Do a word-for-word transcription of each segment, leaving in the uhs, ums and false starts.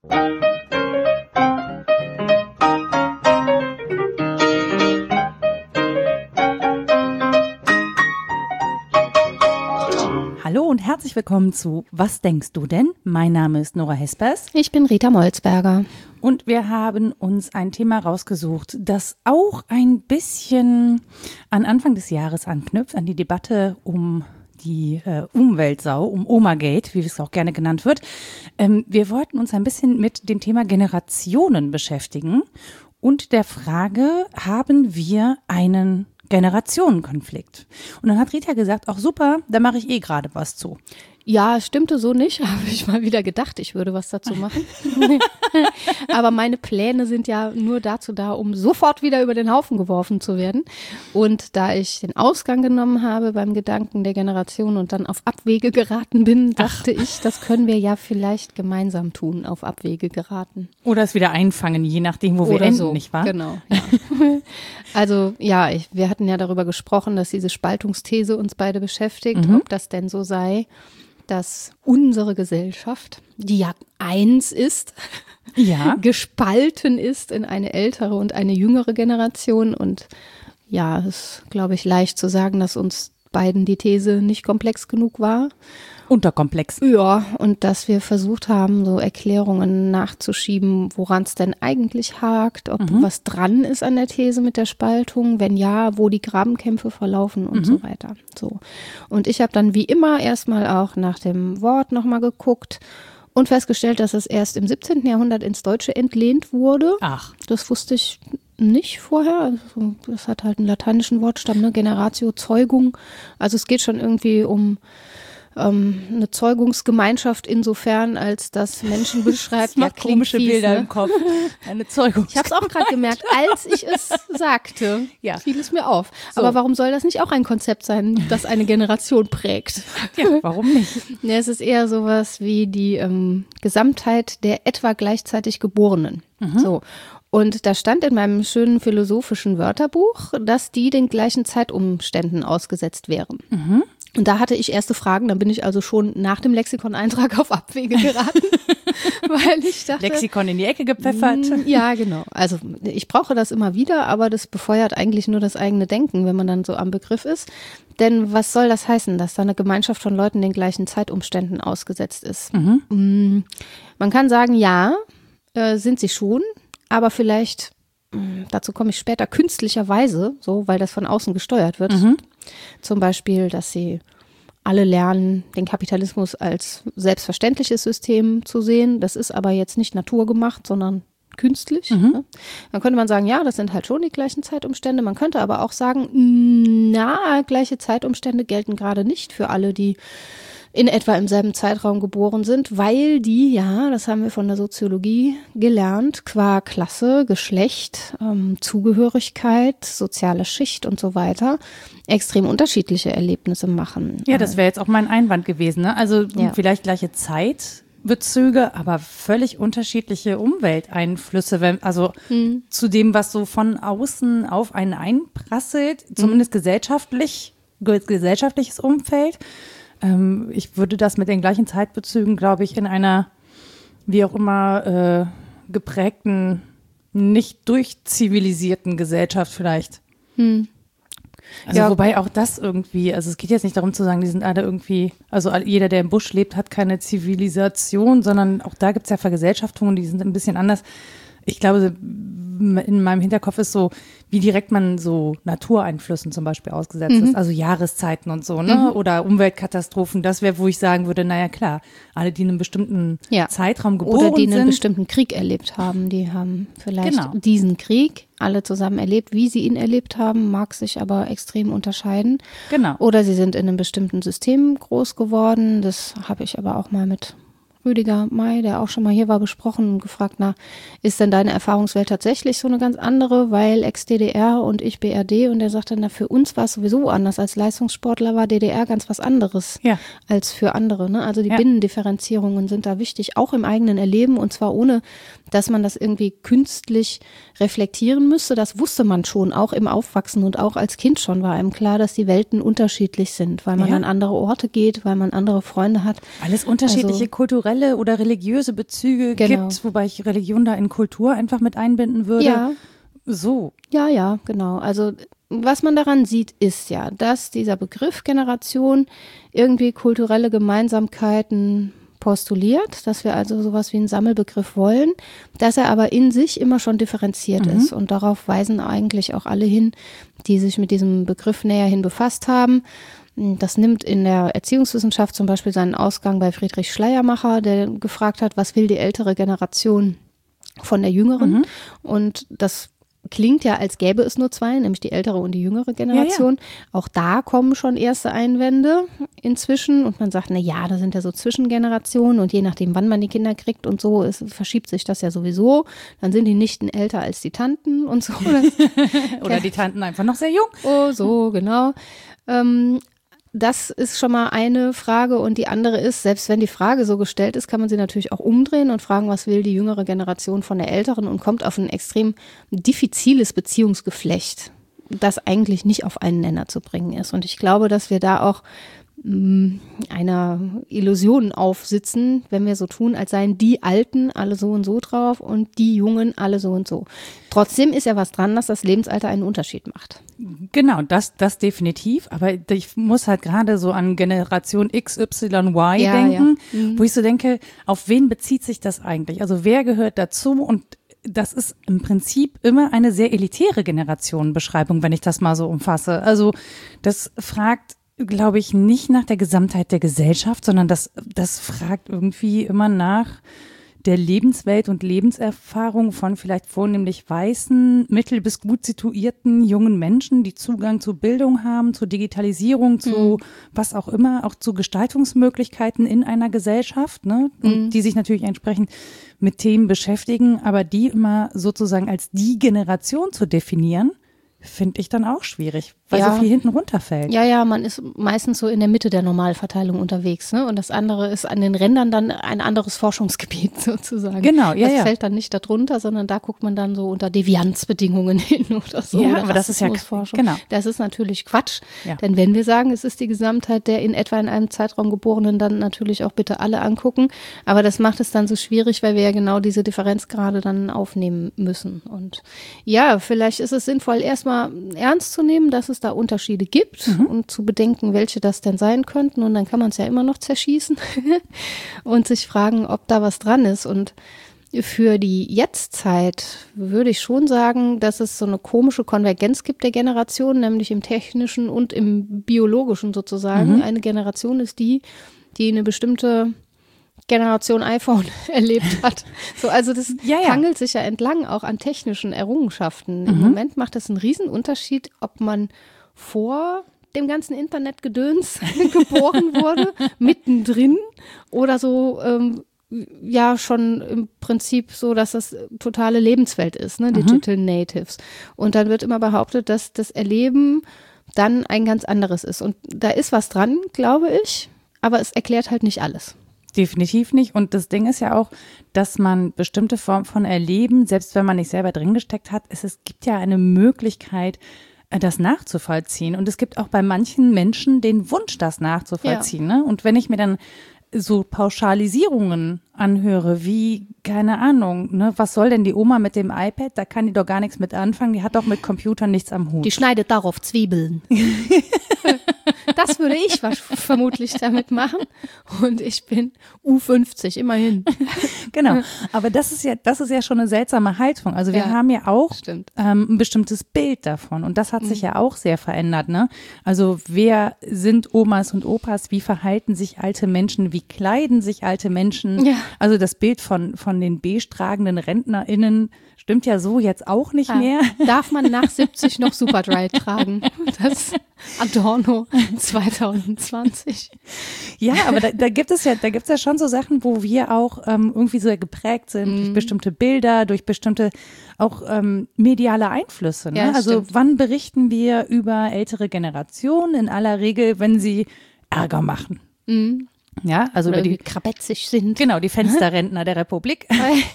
Hallo und herzlich willkommen zu Was denkst du denn? Mein Name ist Nora Hespers. Ich bin Rita Molzberger. Und wir haben uns ein Thema rausgesucht, das auch ein bisschen an Anfang des Jahres anknüpft, an die Debatte um die äh, Umweltsau, um Omagate, wie es auch gerne genannt wird. Ähm, wir wollten uns ein bisschen mit dem Thema Generationen beschäftigen und der Frage, haben wir einen Generationenkonflikt? Und dann hat Rita gesagt, auch super, da mache ich eh gerade was zu. Ja, stimmte so nicht, habe ich mal wieder gedacht, ich würde was dazu machen. Aber meine Pläne sind ja nur dazu da, um sofort wieder über den Haufen geworfen zu werden. Und da ich den Ausgang genommen habe beim Gedanken der Generation und dann auf Abwege geraten bin, dachte Ach. ich, das können wir ja vielleicht gemeinsam tun, auf Abwege geraten. Oder es wieder einfangen, je nachdem, wo Oder wir enden, so. Nicht wahr? Genau. Ja. Also ja, ich, wir hatten ja darüber gesprochen, dass diese Spaltungsthese uns beide beschäftigt, mhm. ob das denn so sei, dass unsere Gesellschaft, die ja eins ist, ja. gespalten ist in eine ältere und eine jüngere Generation. Und ja, es ist, glaube ich, leicht zu sagen, dass uns beiden die These nicht komplex genug war. Unterkomplex. Ja, und dass wir versucht haben, so Erklärungen nachzuschieben, woran es denn eigentlich hakt, ob mhm. was dran ist an der These mit der Spaltung, wenn ja, wo die Grabenkämpfe verlaufen und mhm. so weiter. So. Und ich habe dann wie immer erstmal auch nach dem Wort nochmal geguckt und festgestellt, dass es erst im siebzehnten Jahrhundert ins Deutsche entlehnt wurde. Ach. Das wusste ich nicht vorher. Also das hat halt einen lateinischen Wortstamm, ne? Generatio, Zeugung. Also es geht schon irgendwie um eine Zeugungsgemeinschaft insofern, als das Menschen beschreibt. Das macht ja, komische fies, Bilder ne? im Kopf. Eine Zeugung. Ich habe es auch gerade gemerkt, als ich es sagte, ja. fiel es mir auf. So. Aber warum soll das nicht auch ein Konzept sein, das eine Generation prägt? Ja, warum nicht? Ja, es ist eher sowas wie die ähm, Gesamtheit der etwa gleichzeitig Geborenen. Mhm. So. Und da stand in meinem schönen philosophischen Wörterbuch, dass die den gleichen Zeitumständen ausgesetzt wären. Mhm. Und da hatte ich erste Fragen, dann bin ich also schon nach dem Lexikon-Eintrag auf Abwege geraten, weil ich dachte… Lexikon in die Ecke gepfeffert. Ja, genau. Also ich brauche das immer wieder, aber das befeuert eigentlich nur das eigene Denken, wenn man dann so am Begriff ist. Denn was soll das heißen, dass da eine Gemeinschaft von Leuten den gleichen Zeitumständen ausgesetzt ist? Mhm. Man kann sagen, ja, äh, sind sie schon, aber vielleicht… Dazu komme ich später, künstlicherweise, so, weil das von außen gesteuert wird. Mhm. Zum Beispiel, dass sie alle lernen, den Kapitalismus als selbstverständliches System zu sehen. Das ist aber jetzt nicht naturgemacht, sondern künstlich. Mhm. Ne? Dann könnte man sagen, ja, das sind halt schon die gleichen Zeitumstände. Man könnte aber auch sagen, na, gleiche Zeitumstände gelten gerade nicht für alle, die in etwa im selben Zeitraum geboren sind, weil die, ja, das haben wir von der Soziologie gelernt, qua Klasse, Geschlecht, ähm, Zugehörigkeit, soziale Schicht und so weiter, extrem unterschiedliche Erlebnisse machen. Ja, das wäre jetzt auch mein Einwand gewesen, ne? Also ja. vielleicht gleiche Zeitbezüge, aber völlig unterschiedliche Umwelteinflüsse, wenn, also hm. zu dem, was so von außen auf einen einprasselt, zumindest hm. gesellschaftlich, gesellschaftliches Umfeld. Ich würde das mit den gleichen Zeitbezügen, glaube ich, in einer wie auch immer äh, geprägten, nicht durchzivilisierten Gesellschaft vielleicht. Hm. Also ja. Wobei auch das irgendwie, also es geht jetzt nicht darum zu sagen, die sind alle irgendwie, also jeder, der im Busch lebt, hat keine Zivilisation, sondern auch da gibt es ja Vergesellschaftungen, die sind ein bisschen anders. Ich glaube, in meinem Hinterkopf ist so, wie direkt man so Natureinflüssen zum Beispiel ausgesetzt mhm. ist, also Jahreszeiten und so, ne? Mhm. Oder Umweltkatastrophen, das wäre, wo ich sagen würde, naja klar, alle, die in einem bestimmten ja. Zeitraum geboren sind. Oder die sind, einen bestimmten Krieg erlebt haben, die haben vielleicht genau. diesen Krieg alle zusammen erlebt. Wie sie ihn erlebt haben, mag sich aber extrem unterscheiden. Genau. Oder sie sind in einem bestimmten System groß geworden, das habe ich aber auch mal mit Rüdiger May, der auch schon mal hier war, besprochen und gefragt, na, ist denn deine Erfahrungswelt tatsächlich so eine ganz andere, weil Ex-D D R und ich B R D, und er sagte, na, für uns war es sowieso anders. Als Leistungssportler war D D R ganz was anderes ja. als für andere. Ne? Also die ja. Binnendifferenzierungen sind da wichtig, auch im eigenen Erleben, und zwar ohne, dass man das irgendwie künstlich reflektieren müsste. Das wusste man schon, auch im Aufwachsen, und auch als Kind schon war einem klar, dass die Welten unterschiedlich sind, weil man ja. an andere Orte geht, weil man andere Freunde hat. Alles unterschiedliche also, kulturelle kulturelle oder religiöse Bezüge Genau. gibt, wobei ich Religion da in Kultur einfach mit einbinden würde. Ja. So. Ja, ja, genau. Also was man daran sieht, ist ja, dass dieser Begriff Generation irgendwie kulturelle Gemeinsamkeiten postuliert, dass wir also sowas wie einen Sammelbegriff wollen, dass er aber in sich immer schon differenziert Mhm. ist. Und darauf weisen eigentlich auch alle hin, die sich mit diesem Begriff näherhin befasst haben. Das nimmt in der Erziehungswissenschaft zum Beispiel seinen Ausgang bei Friedrich Schleiermacher, der gefragt hat, was will die ältere Generation von der jüngeren? Mhm. Und das klingt ja, als gäbe es nur zwei, nämlich die ältere und die jüngere Generation. Ja, ja. Auch da kommen schon erste Einwände inzwischen und man sagt, na ja, da sind ja so Zwischengenerationen und je nachdem, wann man die Kinder kriegt und so, ist, verschiebt sich das ja sowieso. Dann sind die Nichten älter als die Tanten und so. Oder die Tanten einfach noch sehr jung. Oh, so, genau. Ähm, Das ist schon mal eine Frage und die andere ist, selbst wenn die Frage so gestellt ist, kann man sie natürlich auch umdrehen und fragen, was will die jüngere Generation von der älteren und kommt auf ein extrem diffiziles Beziehungsgeflecht, das eigentlich nicht auf einen Nenner zu bringen ist. Und ich glaube, dass wir da auch mh, einer Illusion aufsitzen, wenn wir so tun, als seien die Alten alle so und so drauf und die Jungen alle so und so. Trotzdem ist ja was dran, dass das Lebensalter einen Unterschied macht. Genau, das, das definitiv. Aber ich muss halt gerade so an Generation X, Y, Y Ja, denken, ja. Mhm. wo ich so denke, auf wen bezieht sich das eigentlich? Also wer gehört dazu? Und das ist im Prinzip immer eine sehr elitäre Generationenbeschreibung, wenn ich das mal so umfasse. Also das fragt, glaube ich, nicht nach der Gesamtheit der Gesellschaft, sondern das, das fragt irgendwie immer nach der Lebenswelt und Lebenserfahrung von vielleicht vornehmlich weißen, mittel- bis gut situierten jungen Menschen, die Zugang zu Bildung haben, zu Digitalisierung, zu mhm. was auch immer, auch zu Gestaltungsmöglichkeiten in einer Gesellschaft, ne? Und mhm. die sich natürlich entsprechend mit Themen beschäftigen, aber die immer sozusagen als die Generation zu definieren, finde ich dann auch schwierig, weil ja. so viel hinten runterfällt. Ja, ja, man ist meistens so in der Mitte der Normalverteilung unterwegs, ne? Und das andere ist an den Rändern dann ein anderes Forschungsgebiet sozusagen. Genau, ja, das ja. fällt dann nicht darunter, sondern da guckt man dann so unter Devianzbedingungen hin oder so. Ja, oder aber das ist ja Forschung. Genau. Das ist natürlich Quatsch, ja. denn wenn wir sagen, es ist die Gesamtheit der in etwa in einem Zeitraum Geborenen, dann natürlich auch bitte alle angucken. Aber das macht es dann so schwierig, weil wir ja genau diese Differenzgrade dann aufnehmen müssen. Und ja, vielleicht ist es sinnvoll, erstmal ernst zu nehmen, dass es da Unterschiede gibt mhm. und zu bedenken, welche das denn sein könnten. Und dann kann man es ja immer noch zerschießen und sich fragen, ob da was dran ist. Und für die Jetztzeit würde ich schon sagen, dass es so eine komische Konvergenz gibt der Generationen, nämlich im technischen und im biologischen sozusagen. Mhm. Eine Generation ist die, die eine bestimmte Generation iPhone erlebt hat. So, also das ja, ja. hangelt sich ja entlang auch an technischen Errungenschaften. Mhm. Im Moment macht das einen Riesenunterschied, ob man vor dem ganzen Internetgedöns geboren wurde, mittendrin oder so, ähm, ja, schon im Prinzip so, dass das totale Lebenswelt ist, ne? Digital mhm. Natives. Und dann wird immer behauptet, dass das Erleben dann ein ganz anderes ist. Und da ist was dran, glaube ich, aber es erklärt halt nicht alles. Definitiv nicht. Und das Ding ist ja auch, dass man bestimmte Formen von Erleben, selbst wenn man nicht selber drin gesteckt hat, es, es gibt ja eine Möglichkeit, das nachzuvollziehen. Und es gibt auch bei manchen Menschen den Wunsch, das nachzuvollziehen. Ja. Ne? Und wenn ich mir dann so Pauschalisierungen anhöre, wie, keine Ahnung, ne, was soll denn die Oma mit dem iPad? Da kann die doch gar nichts mit anfangen. Die hat doch mit Computern nichts am Hut. Die schneidet darauf Zwiebeln. Das würde ich vermutlich damit machen. Und ich bin U fünfzig, immerhin. Genau. Aber das ist ja, das ist ja schon eine seltsame Haltung. Also wir ja, haben ja auch ähm, ein bestimmtes Bild davon. Und das hat mhm. sich ja auch sehr verändert, ne? Also wer sind Omas und Opas? Wie verhalten sich alte Menschen? Wie kleiden sich alte Menschen? Ja. Also das Bild von, von den beige tragenden RentnerInnen stimmt ja so jetzt auch nicht ja. mehr. Darf man nach siebzig noch Superdry tragen? Das Adorno zwanzig zwanzig. Ja, aber da, da gibt es ja, da gibt es ja schon so Sachen, wo wir auch ähm, irgendwie so geprägt sind mm. durch bestimmte Bilder, durch bestimmte auch ähm, mediale Einflüsse. Ne? Ja, also stimmt. Wann berichten wir über ältere Generationen? In aller Regel, wenn sie Ärger machen. Mm. Ja, also oder über die krabetzig sind. Genau, die Fensterrentner der Republik.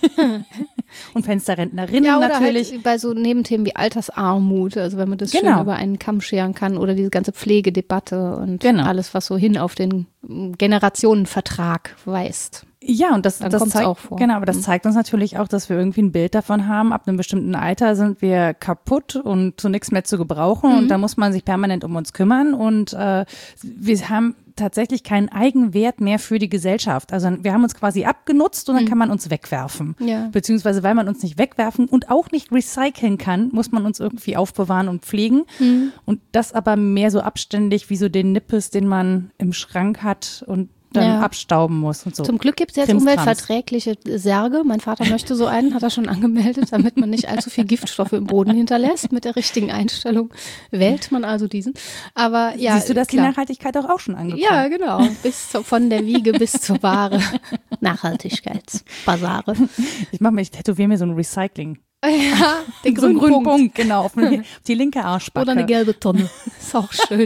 Und Fensterrentnerinnen ja, oder natürlich. Halt bei so Nebenthemen wie Altersarmut, also wenn man das genau. schön über einen Kamm scheren kann oder diese ganze Pflegedebatte und genau. alles, was so hin auf den Generationenvertrag weist. Ja, und das, Dann das kommt's zeigt, auch vor. genau, aber das zeigt uns natürlich auch, dass wir irgendwie ein Bild davon haben, ab einem bestimmten Alter sind wir kaputt und zu nichts mehr zu gebrauchen mhm. und da muss man sich permanent um uns kümmern und äh, wir haben tatsächlich keinen Eigenwert mehr für die Gesellschaft. Also wir haben uns quasi abgenutzt und dann mhm. kann man uns wegwerfen. Ja. Beziehungsweise weil man uns nicht wegwerfen und auch nicht recyceln kann, muss man uns irgendwie aufbewahren und pflegen. Mhm. Und das aber mehr so abständig wie so den Nippes, den man im Schrank hat und dann ja. abstauben muss und so. Zum Glück gibt es jetzt umweltverträgliche Särge. Mein Vater möchte so einen, hat er schon angemeldet, damit man nicht allzu viel Giftstoffe im Boden hinterlässt. Mit der richtigen Einstellung wählt man also diesen. Aber ja, siehst du, dass klar. die Nachhaltigkeit auch, auch schon angekommen? Ja, genau. Bis zu, von der Wiege bis zur Ware. Nachhaltigkeitsbasare. Ich mache mir, ich tätowiere mir so ein Recycling. Ja, den so grünen, grünen Punkt. Punkt, genau, auf die linke Arschbacke. Oder eine gelbe Tonne. Ist auch schön.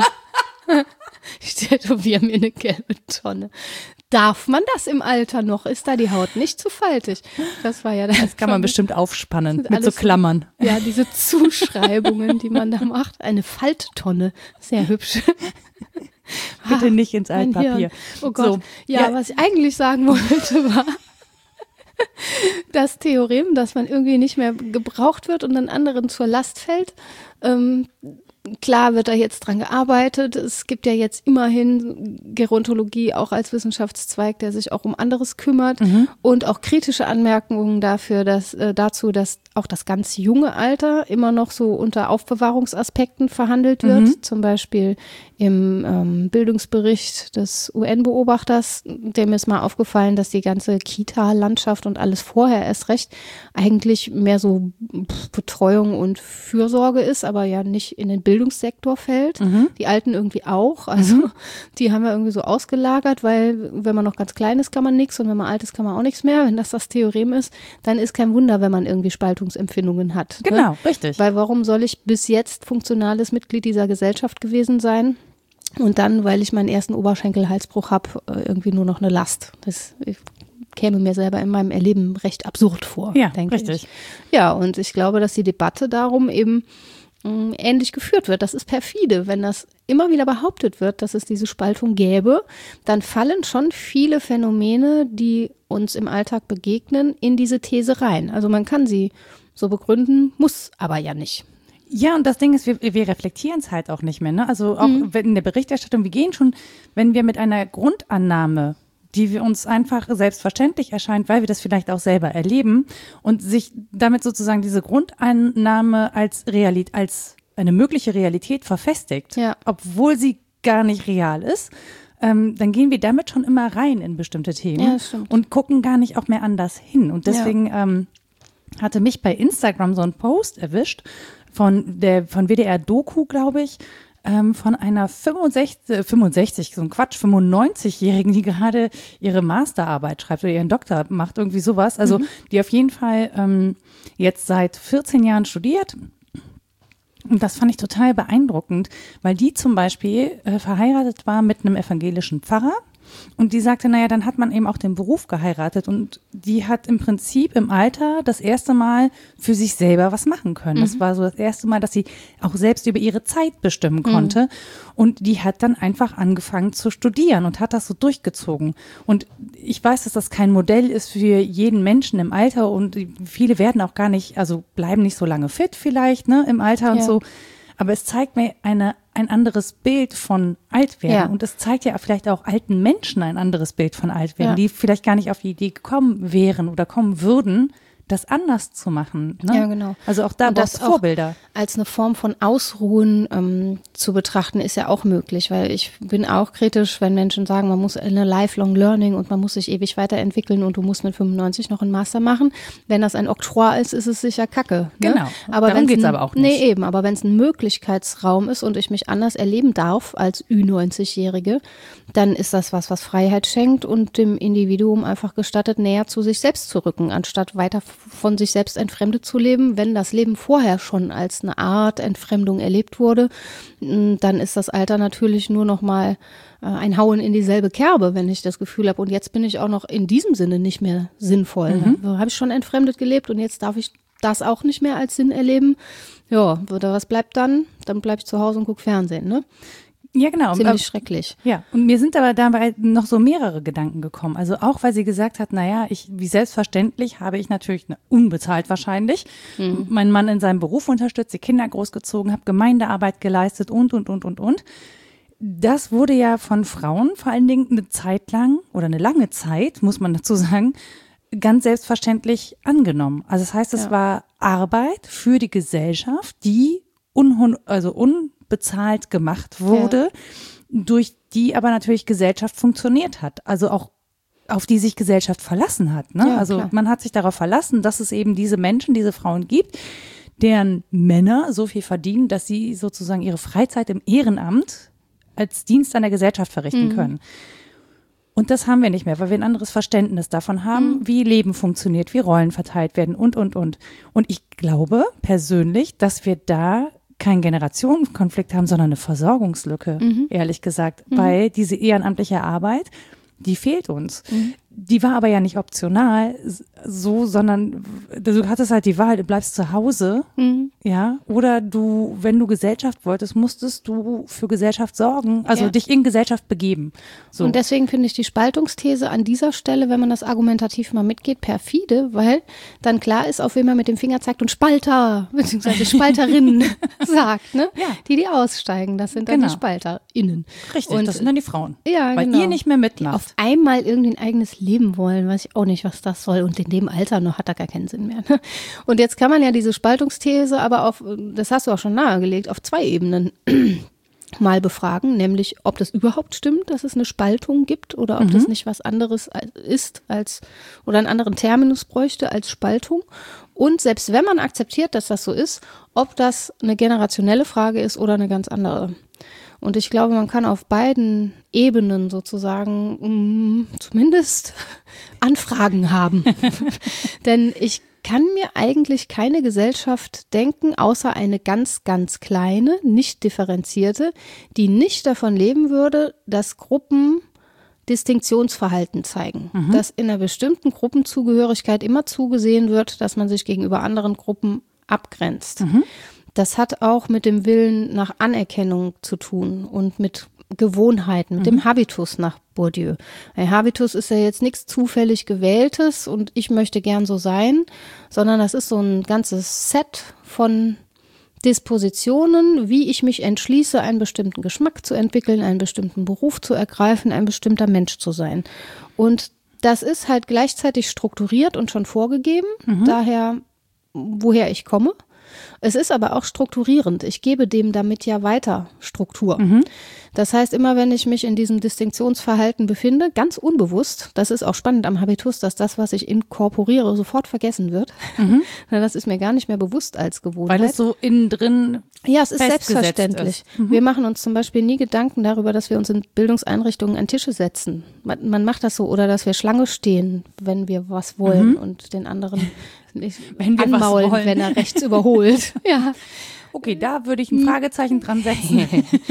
Ich tätowiere mir eine gelbe Tonne. Darf man das im Alter noch? Ist da die Haut nicht zu faltig? Das war ja das. Das kann man bestimmt aufspannen mit so Klammern. Ja, diese Zuschreibungen, die man da macht. Eine Falttonne. Sehr hübsch. Bitte nicht ins Altpapier. Oh Gott. So. Ja, ja, was ich eigentlich sagen wollte war, das Theorem, dass man irgendwie nicht mehr gebraucht wird und dann anderen zur Last fällt. Ähm, Klar wird da jetzt dran gearbeitet. Es gibt ja jetzt immerhin Gerontologie auch als Wissenschaftszweig, der sich auch um anderes kümmert mhm. und auch kritische Anmerkungen dafür, dass äh, dazu, dass auch das ganz junge Alter immer noch so unter Aufbewahrungsaspekten verhandelt wird. Mhm. Zum Beispiel im ähm, Bildungsbericht des U N-Beobachters, dem ist mal aufgefallen, dass die ganze Kita-Landschaft und alles vorher erst recht eigentlich mehr so Betreuung und Fürsorge ist, aber ja nicht in den Bildungssektor fällt. Mhm. Die Alten irgendwie auch. Also mhm. die haben wir irgendwie so ausgelagert, weil wenn man noch ganz klein ist, kann man nichts und wenn man alt ist, kann man auch nichts mehr. Wenn das das Theorem ist, dann ist kein Wunder, wenn man irgendwie Spaltungsempfindungen hat. Genau, ne? richtig. Weil warum soll ich bis jetzt funktionales Mitglied dieser Gesellschaft gewesen sein? Und dann, weil ich meinen ersten Oberschenkelhalsbruch habe, irgendwie nur noch eine Last. Das käme mir selber in meinem Erleben recht absurd vor, ja, denke richtig. ich. Ja, und ich glaube, dass die Debatte darum eben mh, ähnlich geführt wird. Das ist perfide. Wenn das immer wieder behauptet wird, dass es diese Spaltung gäbe, dann fallen schon viele Phänomene, die uns im Alltag begegnen, in diese These rein. Also man kann sie so begründen, muss aber ja nicht. Ja, und das Ding ist, wir, wir reflektieren es halt auch nicht mehr. Ne? Also auch mhm. in der Berichterstattung, wir gehen schon, wenn wir mit einer Grundannahme, die wir uns einfach selbstverständlich erscheint, weil wir das vielleicht auch selber erleben und sich damit sozusagen diese Grundannahme als Realität, als eine mögliche Realität verfestigt, ja. obwohl sie gar nicht real ist, ähm, dann gehen wir damit schon immer rein in bestimmte Themen ja, stimmt. und gucken gar nicht auch mehr anders hin. Und deswegen ja. ähm, hatte mich bei Instagram so ein Post erwischt von der von W D R-Doku, glaube ich, ähm, von einer fünfundsechzig, fünfundsechzig, so ein Quatsch, fünfundneunzigjährigen, die gerade ihre Masterarbeit schreibt oder ihren Doktor macht, irgendwie sowas. Also mhm. die auf jeden Fall ähm, jetzt seit vierzehn Jahren studiert. Und das fand ich total beeindruckend, weil die zum Beispiel äh, verheiratet war mit einem evangelischen Pfarrer. Und die sagte, naja, dann hat man eben auch den Beruf geheiratet und die hat im Prinzip im Alter das erste Mal für sich selber was machen können. Mhm. Das war so das erste Mal, dass sie auch selbst über ihre Zeit bestimmen konnte. Mhm. Und die hat dann einfach angefangen zu studieren und hat das so durchgezogen. Und ich weiß, dass das kein Modell ist für jeden Menschen im Alter und viele werden auch gar nicht, also bleiben nicht so lange fit vielleicht, ne, im Alter und ja. so. Aber es zeigt mir eine, ein anderes Bild von Altwerden. Ja. Und es zeigt ja vielleicht auch alten Menschen ein anderes Bild von Altwerden, ja. die vielleicht gar nicht auf die Idee gekommen wären oder kommen würden, das anders zu machen. Ne? Ja, genau. Also auch da brauchst du Vorbilder. Als eine Form von Ausruhen ähm, zu betrachten, ist ja auch möglich, weil ich bin auch kritisch, wenn Menschen sagen, man muss eine Lifelong Learning und man muss sich ewig weiterentwickeln und du musst mit fünfundneunzig noch einen Master machen. Wenn das ein Oktroi ist, ist es sicher Kacke. Ne? Genau, aber darum geht es ein, aber auch nicht. Nee, eben, aber wenn es ein Möglichkeitsraum ist und ich mich anders erleben darf als Ü neunzig-Jährige, dann ist das was, was Freiheit schenkt und dem Individuum einfach gestattet, näher zu sich selbst zu rücken, anstatt weiter von sich selbst entfremdet zu leben. Wenn das Leben vorher schon als eine Art Entfremdung erlebt wurde, dann ist das Alter natürlich nur noch mal ein Hauen in dieselbe Kerbe, wenn ich das Gefühl habe, und jetzt bin ich auch noch in diesem Sinne nicht mehr sinnvoll. Mhm. Da habe ich schon entfremdet gelebt und jetzt darf ich das auch nicht mehr als Sinn erleben. Ja, oder was bleibt dann? Dann bleibe ich zu Hause und gucke Fernsehen, ne? Ja, genau. Ziemlich aber, schrecklich. Ja, und mir sind aber dabei noch so mehrere Gedanken gekommen. Also auch, weil sie gesagt hat, naja, ich, wie selbstverständlich habe ich natürlich, ne, unbezahlt wahrscheinlich, mhm. meinen Mann in seinem Beruf unterstützt, die Kinder großgezogen, habe Gemeindearbeit geleistet und, und, und, und, und. Das wurde ja von Frauen vor allen Dingen eine Zeit lang oder eine lange Zeit, muss man dazu sagen, ganz selbstverständlich angenommen. Also das heißt, es ja. war Arbeit für die Gesellschaft, die unhun- also unbezahlt gemacht wurde, ja. durch die aber natürlich Gesellschaft funktioniert hat. Also auch auf die sich Gesellschaft verlassen hat. Ne? Ja, also klar. man hat sich darauf verlassen, dass es eben diese Menschen, diese Frauen gibt, deren Männer so viel verdienen, dass sie sozusagen ihre Freizeit im Ehrenamt als Dienst an der Gesellschaft verrichten mhm. können. Und das haben wir nicht mehr, weil wir ein anderes Verständnis davon haben, mhm. wie Leben funktioniert, wie Rollen verteilt werden und, und, und. Und ich glaube persönlich, dass wir da keinen Generationenkonflikt haben, sondern eine Versorgungslücke, mhm. ehrlich gesagt. Mhm. Weil diese ehrenamtliche Arbeit, die fehlt uns. Mhm. Die war aber ja nicht optional, so, sondern du hattest halt die Wahl, du bleibst zu Hause, mhm. ja, oder du, wenn du Gesellschaft wolltest, musstest du für Gesellschaft sorgen, also ja. dich in Gesellschaft begeben. So. Und deswegen finde ich die Spaltungsthese an dieser Stelle, wenn man das argumentativ mal mitgeht, perfide, weil dann klar ist, auf wen man mit dem Finger zeigt und Spalter, beziehungsweise Spalterinnen sagt, ne? Ja. Die, die aussteigen, das sind dann genau. die SpalterInnen. Richtig, und das sind dann die Frauen. Ja, weil genau. ihr nicht mehr mitmacht. Die auf einmal irgendwie ein eigenes Leben wollen, weiß ich auch nicht, was das soll. Und in dem Alter noch hat da gar keinen Sinn mehr. Ne? Und jetzt kann man ja diese Spaltungsthese aber auf, das hast du auch schon nahegelegt, auf zwei Ebenen mal befragen, nämlich ob das überhaupt stimmt, dass es eine Spaltung gibt oder ob mhm. das nicht was anderes ist als oder einen anderen Terminus bräuchte als Spaltung. Und selbst wenn man akzeptiert, dass das so ist, ob das eine generationelle Frage ist oder eine ganz andere. Und ich glaube, man kann auf beiden Ebenen sozusagen um, zumindest Anfragen haben. Denn ich kann mir eigentlich keine Gesellschaft denken, außer eine ganz, ganz kleine, nicht differenzierte, die nicht davon leben würde, dass Gruppen Distinktionsverhalten zeigen. Mhm. Dass in einer bestimmten Gruppenzugehörigkeit immer zugesehen wird, dass man sich gegenüber anderen Gruppen abgrenzt. Mhm. Das hat auch mit dem Willen nach Anerkennung zu tun und mit Gewohnheiten, mit mhm. dem Habitus nach Bourdieu. Ein Habitus ist ja jetzt nichts zufällig Gewähltes und ich möchte gern so sein, sondern das ist so ein ganzes Set von Dispositionen, wie ich mich entschließe, einen bestimmten Geschmack zu entwickeln, einen bestimmten Beruf zu ergreifen, ein bestimmter Mensch zu sein. Und das ist halt gleichzeitig strukturiert und schon vorgegeben, mhm. daher, woher ich komme. Es ist aber auch strukturierend. Ich gebe dem damit ja weiter Struktur. Mhm. Das heißt, immer wenn ich mich in diesem Distinktionsverhalten befinde, ganz unbewusst, das ist auch spannend am Habitus, dass das, was ich inkorporiere, sofort vergessen wird. Mhm. Das ist mir gar nicht mehr bewusst als Gewohnheit. Weil es so innen drin Ja, es ist selbstverständlich. Ist. Mhm. Wir machen uns zum Beispiel nie Gedanken darüber, dass wir uns in Bildungseinrichtungen an Tische setzen. Man, man macht das so, oder dass wir Schlange stehen, wenn wir was wollen mhm. und den anderen nicht wenn wir anmaulen, was wollen. wenn er rechts überholt. Ja. Okay, da würde ich ein Fragezeichen dran setzen.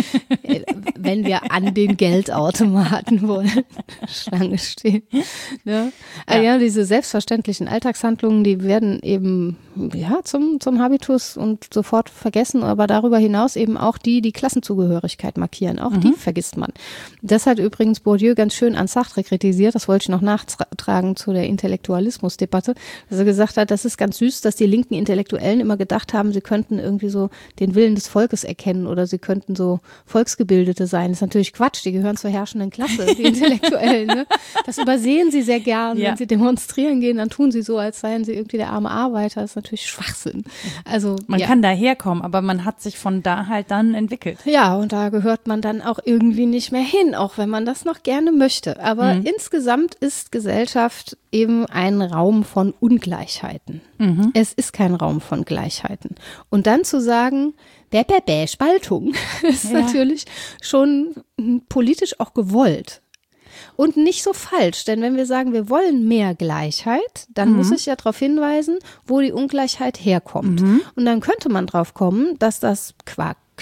Wenn wir an den Geldautomaten wollen, Schlange stehen. Ne? Ja. ja, diese selbstverständlichen Alltagshandlungen, die werden eben ja zum, zum Habitus und sofort vergessen, aber darüber hinaus eben auch die, die Klassenzugehörigkeit markieren. Auch mhm. die vergisst man. Das hat übrigens Bourdieu ganz schön an Sartre kritisiert, das wollte ich noch nachtragen zu der Intellektualismusdebatte, dass er gesagt hat, das ist ganz süß, dass die linken Intellektuellen immer gedacht haben, sie könnten irgendwie so den Willen des Volkes erkennen oder sie könnten so Volksgebildete sein. Das ist natürlich Quatsch, die gehören zur herrschenden Klasse, die Intellektuellen. Ne? Das übersehen sie sehr gern. Ja. Wenn sie demonstrieren gehen, dann tun sie so, als seien sie irgendwie der arme Arbeiter. Das ist natürlich Schwachsinn. Also Man ja. kann daherkommen, aber man hat sich von da halt dann entwickelt. Ja, und da gehört man dann auch irgendwie nicht mehr hin, auch wenn man das noch gerne möchte. Aber mhm. insgesamt ist Gesellschaft eben ein Raum von Ungleichheiten. Mhm. Es ist kein Raum von Gleichheiten. Und dann zu sagen, bäh, bäh, bäh, Spaltung, ist ja. natürlich schon politisch auch gewollt. Und nicht so falsch, denn wenn wir sagen, wir wollen mehr Gleichheit, dann mhm. muss ich ja darauf hinweisen, wo die Ungleichheit herkommt. Mhm. Und dann könnte man drauf kommen, dass das qua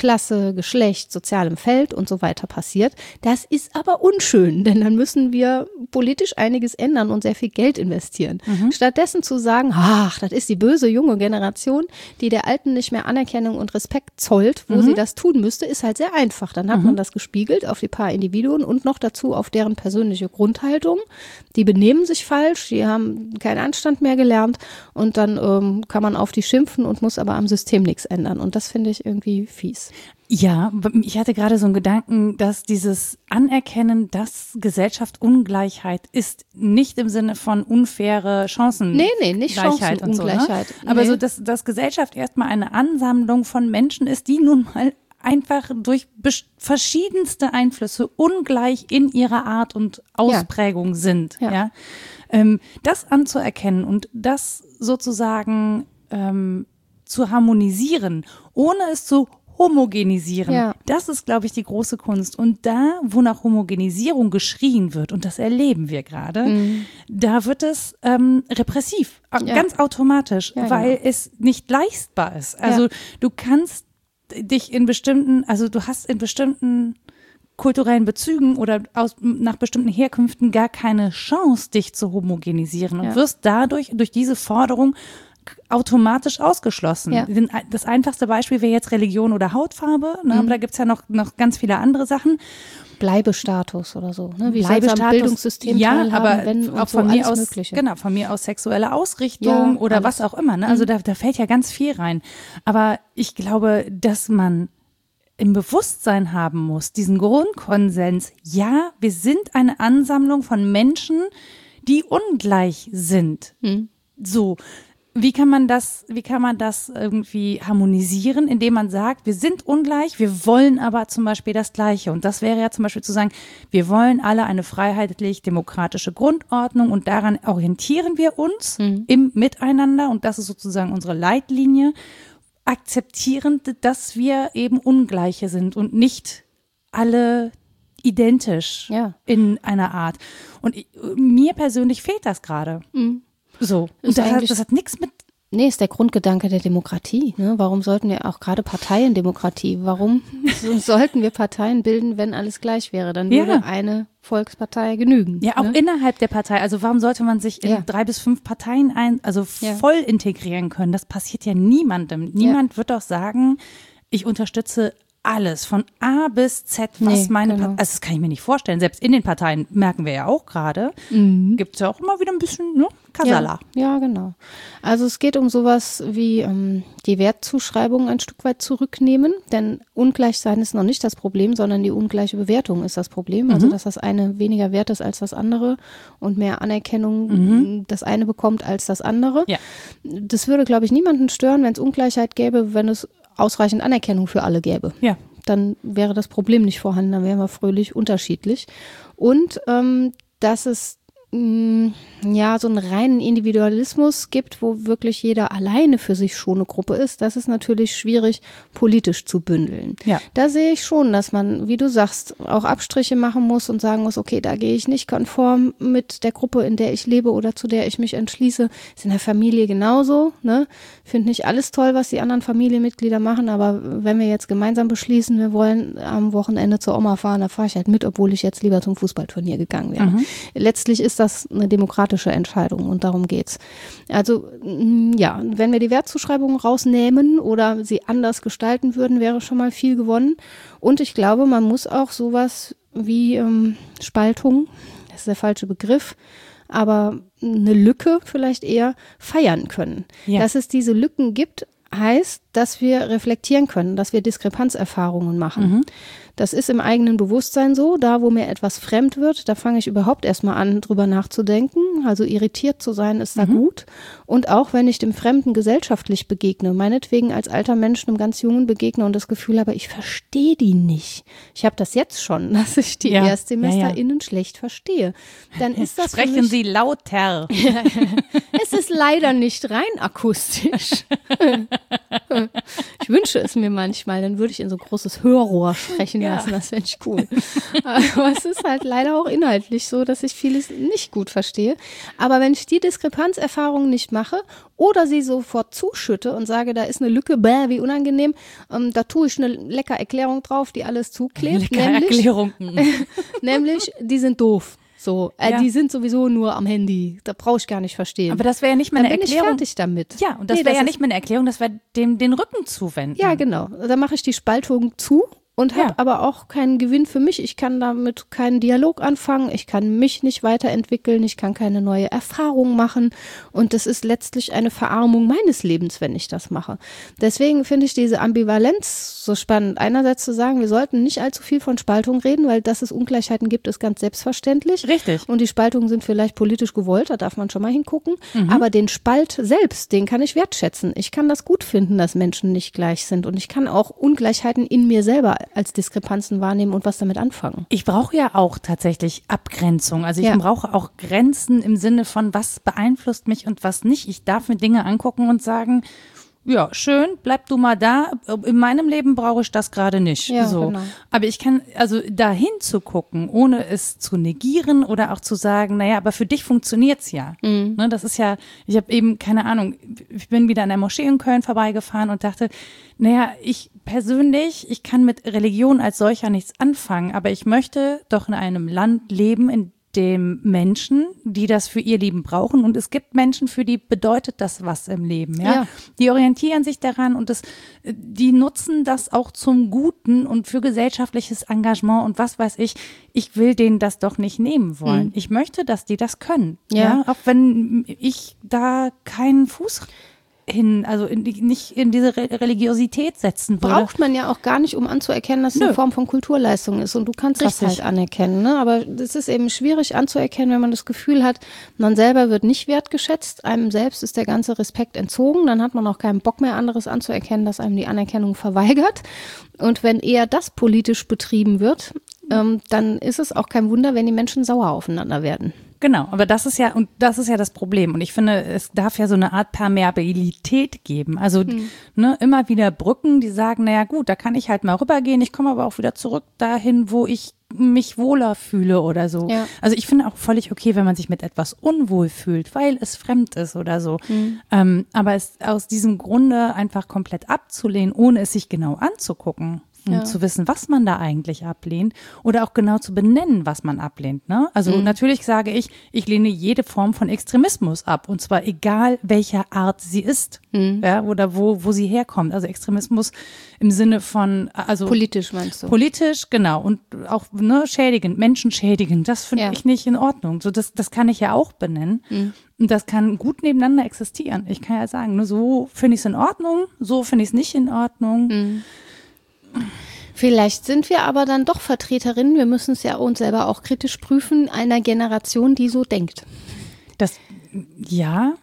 Klasse, Geschlecht, sozialem Feld und so weiter passiert. Das ist aber unschön, denn dann müssen wir politisch einiges ändern und sehr viel Geld investieren. Mhm. Stattdessen zu sagen, ach, das ist die böse junge Generation, die der Alten nicht mehr Anerkennung und Respekt zollt, wo mhm. sie das tun müsste, ist halt sehr einfach. Dann hat mhm. man das gespiegelt auf die paar Individuen und noch dazu auf deren persönliche Grundhaltung. Die benehmen sich falsch, die haben keinen Anstand mehr gelernt und dann ähm, kann man auf die schimpfen und muss aber am System nichts ändern. Und das finde ich irgendwie fies. Ja, ich hatte gerade so einen Gedanken, dass dieses Anerkennen, dass Gesellschaft Ungleichheit ist, nicht im Sinne von unfaire Chancen. Nee, nee, nicht Chancenungleichheit. So, ne? Aber nee. so, dass, dass Gesellschaft erstmal eine Ansammlung von Menschen ist, die nun mal einfach durch verschiedenste Einflüsse ungleich in ihrer Art und Ausprägung ja. sind. Ja. Ja? Ähm, das anzuerkennen und das sozusagen ähm, zu harmonisieren, ohne es zu homogenisieren. Ja. Das ist, glaube ich, die große Kunst. Und da, wo nach Homogenisierung geschrien wird, und das erleben wir gerade, mhm. da wird es ähm, repressiv, ja. ganz automatisch, ja, weil genau. es nicht leistbar ist. Also ja. du kannst dich in bestimmten, also du hast in bestimmten kulturellen Bezügen oder aus, nach bestimmten Herkünften gar keine Chance, dich zu homogenisieren und ja. wirst dadurch, durch diese Forderung automatisch ausgeschlossen. Ja. Das einfachste Beispiel wäre jetzt Religion oder Hautfarbe, ne? Mhm. Aber da gibt es ja noch, noch ganz viele andere Sachen. Bleibestatus oder so. Ne? Wie Bleibestatus, am Bildungssystem ja, aber wenn auch so von mir aus, Mögliche. genau, von mir aus sexuelle Ausrichtung ja, oder alles. Was auch immer. Ne? Also mhm. da, da fällt ja ganz viel rein. Aber ich glaube, dass man im Bewusstsein haben muss, diesen Grundkonsens, ja, wir sind eine Ansammlung von Menschen, die ungleich sind. Mhm. So. Wie kann man das, wie kann man das irgendwie harmonisieren, indem man sagt, wir sind ungleich, wir wollen aber zum Beispiel das Gleiche. Und das wäre ja zum Beispiel zu sagen, wir wollen alle eine freiheitlich-demokratische Grundordnung und daran orientieren wir uns mhm. im Miteinander. Und das ist sozusagen unsere Leitlinie, akzeptierend, dass wir eben Ungleiche sind und nicht alle identisch ja. in einer Art. Und ich, mir persönlich fehlt das gerade. Mhm. So, und das hat, das hat nichts mit. Nee, ist der Grundgedanke der Demokratie. Ne? Warum sollten wir auch gerade Parteiendemokratie, warum sollten wir Parteien bilden, wenn alles gleich wäre? Dann würde ja. eine Volkspartei genügen. Ja, auch ne? innerhalb der Partei. Also warum sollte man sich in ja. drei bis fünf Parteien ein, also ja. voll integrieren können? Das passiert ja niemandem. Niemand ja. wird doch sagen, ich unterstütze alles, von A bis Z, was nee, meine genau. Partei, also das kann ich mir nicht vorstellen. Selbst in den Parteien merken wir ja auch gerade, mhm. gibt es ja auch immer wieder ein bisschen, ne, Kasala. Ja, ja, genau. Also es geht um sowas wie ähm, die Wertzuschreibung ein Stück weit zurücknehmen, denn Ungleichsein ist noch nicht das Problem, sondern die ungleiche Bewertung ist das Problem. Mhm. Also dass das eine weniger wert ist als das andere und mehr Anerkennung mhm. das eine bekommt als das andere. Ja. Das würde, glaube ich, niemanden stören, wenn es Ungleichheit gäbe, wenn es ausreichend Anerkennung für alle gäbe. Ja. Dann wäre das Problem nicht vorhanden, dann wären wir fröhlich unterschiedlich. Und ähm, dass es mh, ja so einen reinen Individualismus gibt, wo wirklich jeder alleine für sich schon eine Gruppe ist, das ist natürlich schwierig politisch zu bündeln. Ja. Da sehe ich schon, dass man, wie du sagst, auch Abstriche machen muss und sagen muss, okay, da gehe ich nicht konform mit der Gruppe, in der ich lebe oder zu der ich mich entschließe. Ist in der Familie genauso, ne? Finde nicht alles toll, was die anderen Familienmitglieder machen, aber wenn wir jetzt gemeinsam beschließen, wir wollen am Wochenende zur Oma fahren, da fahre ich halt mit, obwohl ich jetzt lieber zum Fußballturnier gegangen wäre. Mhm. Letztlich ist das eine demokratische Entscheidung und darum geht's. Also ja, wenn wir die Wertzuschreibung rausnehmen oder sie anders gestalten würden, wäre schon mal viel gewonnen. Und ich glaube, man muss auch sowas wie ähm, Spaltung, das ist der falsche Begriff, aber eine Lücke vielleicht eher feiern können. Ja. Dass es diese Lücken gibt, heißt, dass wir reflektieren können, dass wir Diskrepanzerfahrungen machen. Mhm. Das ist im eigenen Bewusstsein so, da wo mir etwas fremd wird, da fange ich überhaupt erstmal an, drüber nachzudenken. Also irritiert zu sein ist da mhm. gut. Und auch wenn ich dem Fremden gesellschaftlich begegne, meinetwegen als alter Mensch einem ganz Jungen begegne und das Gefühl habe, ich verstehe die nicht. Ich habe das jetzt schon, dass ich die ja. ErstsemesterInnen ja, ja. schlecht verstehe. Dann ist das Sprechen für mich, Sie lauter. Es ist leider nicht rein akustisch. Ich wünsche es mir manchmal, dann würde ich in so ein großes Hörrohr sprechen ja. lassen, das fände ich cool. Aber es ist halt leider auch inhaltlich so, dass ich vieles nicht gut verstehe. Aber wenn ich die Diskrepanzerfahrung nicht mache oder sie sofort zuschütte und sage, da ist eine Lücke, bäh, wie unangenehm, ähm, da tue ich eine lecker Erklärung drauf, die alles zuklebt. Lecker nämlich, Erklärung. nämlich, die sind doof. So, äh, ja. die sind sowieso nur am Handy. Da brauche ich gar nicht verstehen. Aber das wäre ja nicht meine Dann bin Erklärung. Ich fertig damit. Ja, und das nee, wäre ja nicht meine Erklärung, das wäre dem den Rücken zuwenden. Ja, genau. Da mache ich die Spaltung zu und habe ja. aber auch keinen Gewinn für mich. Ich kann damit keinen Dialog anfangen. Ich kann mich nicht weiterentwickeln. Ich kann keine neue Erfahrung machen. Und das ist letztlich eine Verarmung meines Lebens, wenn ich das mache. Deswegen finde ich diese Ambivalenz so spannend. Einerseits zu sagen, wir sollten nicht allzu viel von Spaltung reden, weil dass es Ungleichheiten gibt, ist ganz selbstverständlich. Richtig. Und die Spaltungen sind vielleicht politisch gewollt, da darf man schon mal hingucken. Mhm. Aber den Spalt selbst, den kann ich wertschätzen. Ich kann das gut finden, dass Menschen nicht gleich sind. Und ich kann auch Ungleichheiten in mir selber als Diskrepanzen wahrnehmen und was damit anfangen. Ich brauche ja auch tatsächlich Abgrenzung. Also ich ja. brauche auch Grenzen im Sinne von, was beeinflusst mich und was nicht. Ich darf mir Dinge angucken und sagen, ja, schön, bleib du mal da. In meinem Leben brauche ich das gerade nicht. Ja, so. Genau. Aber ich kann, also dahin zu gucken, ohne es zu negieren oder auch zu sagen, naja, aber für dich funktioniert's ja. Mhm. Ne, das ist ja, ich habe eben, keine Ahnung, ich bin wieder an der Moschee in Köln vorbeigefahren und dachte, naja, ich persönlich, ich kann mit Religion als solcher nichts anfangen, aber ich möchte doch in einem Land leben, in dem Menschen, die das für ihr Leben brauchen. Und es gibt Menschen, für die bedeutet das was im Leben. Ja? ja. Die orientieren sich daran und das, die nutzen das auch zum Guten und für gesellschaftliches Engagement und was weiß ich. Ich will denen das doch nicht nehmen wollen. Mhm. Ich möchte, dass die das können. Ja. ja. Auch wenn ich da keinen Fuß hin, also in die, nicht in diese Re- Religiosität setzen würde. Braucht man ja auch gar nicht, um anzuerkennen, dass es eine Form von Kulturleistung ist und du kannst Richtig. Das halt anerkennen. Ne? Aber es ist eben schwierig anzuerkennen, wenn man das Gefühl hat, man selber wird nicht wertgeschätzt, einem selbst ist der ganze Respekt entzogen, dann hat man auch keinen Bock mehr, anderes anzuerkennen, dass einem die Anerkennung verweigert. Und wenn eher das politisch betrieben wird, ähm, dann ist es auch kein Wunder, wenn die Menschen sauer aufeinander werden. Genau, aber das ist ja, und das ist ja das Problem. Und ich finde, es darf ja so eine Art Permeabilität geben. Also hm. ne, immer wieder Brücken, die sagen, naja gut, da kann ich halt mal rübergehen, ich komme aber auch wieder zurück dahin, wo ich mich wohler fühle oder so. Ja. Also ich finde auch völlig okay, wenn man sich mit etwas unwohl fühlt, weil es fremd ist oder so. Hm. Ähm, aber es aus diesem Grunde einfach komplett abzulehnen, ohne es sich genau anzugucken. Um ja. zu wissen, was man da eigentlich ablehnt oder auch genau zu benennen, was man ablehnt. Ne? Also mhm. natürlich sage ich, ich lehne jede Form von Extremismus ab und zwar egal, welcher Art sie ist mhm. ja, oder wo, wo sie herkommt. Also Extremismus im Sinne von, also politisch meinst du? Politisch, genau. Und auch ne, schädigend, menschenschädigend, das finde ja. ich nicht in Ordnung. So, das, das kann ich ja auch benennen. Mhm. Und das kann gut nebeneinander existieren. Ich kann ja sagen, ne, so finde ich es in Ordnung, so finde ich es nicht in Ordnung. Mhm. Vielleicht sind wir aber dann doch Vertreterinnen, wir müssen es ja uns selber auch kritisch prüfen, einer Generation, die so denkt. Das, ja.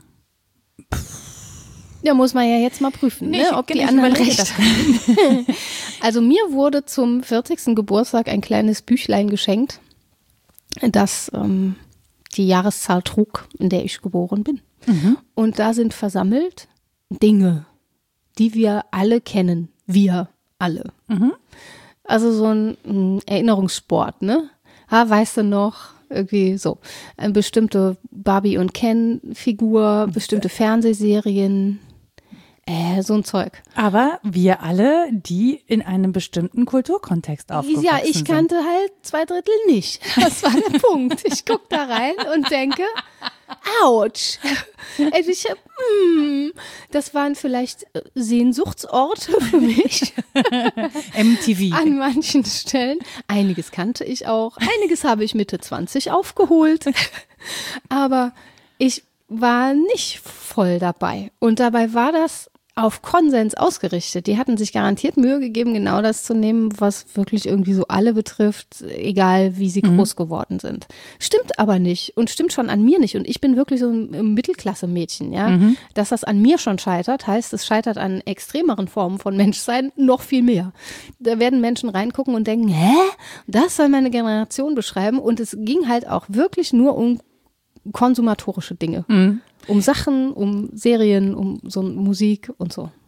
Ja, muss man ja jetzt mal prüfen, nee, ne, ob die anderen recht haben. Also mir wurde zum vierzigsten Geburtstag ein kleines Büchlein geschenkt, das ähm, die Jahreszahl trug, in der ich geboren bin. Mhm. Und da sind versammelt Dinge, die wir alle kennen. Wir alle. Mhm. Also so ein, ein Erinnerungssport, ne? Ha, weißt du noch? Irgendwie so. Eine bestimmte Barbie- und Ken-Figur, bestimmte Fernsehserien, äh, so ein Zeug. Aber wir alle, die in einem bestimmten Kulturkontext aufgewachsen sind. Ja, ich kannte sind. halt zwei Drittel nicht. Das war der Punkt. Ich gucke da rein und denke, ouch. Ich, hm, das waren vielleicht Sehnsuchtsorte für mich. M T V. An manchen Stellen. Einiges kannte ich auch. Einiges habe ich Mitte zwanzig aufgeholt. Aber ich war nicht voll dabei. Und dabei war das auf Konsens ausgerichtet. Die hatten sich garantiert Mühe gegeben, genau das zu nehmen, was wirklich irgendwie so alle betrifft, egal wie sie mhm. groß geworden sind. Stimmt aber nicht und stimmt schon an mir nicht. Und ich bin wirklich so ein Mittelklasse-Mädchen, ja. Mhm. Dass das an mir schon scheitert, heißt, es scheitert an extremeren Formen von Menschsein noch viel mehr. Da werden Menschen reingucken und denken, hä? Das soll meine Generation beschreiben. Und es ging halt auch wirklich nur um konsumatorische Dinge. Mhm. Um Sachen, um Serien, um so Musik und so.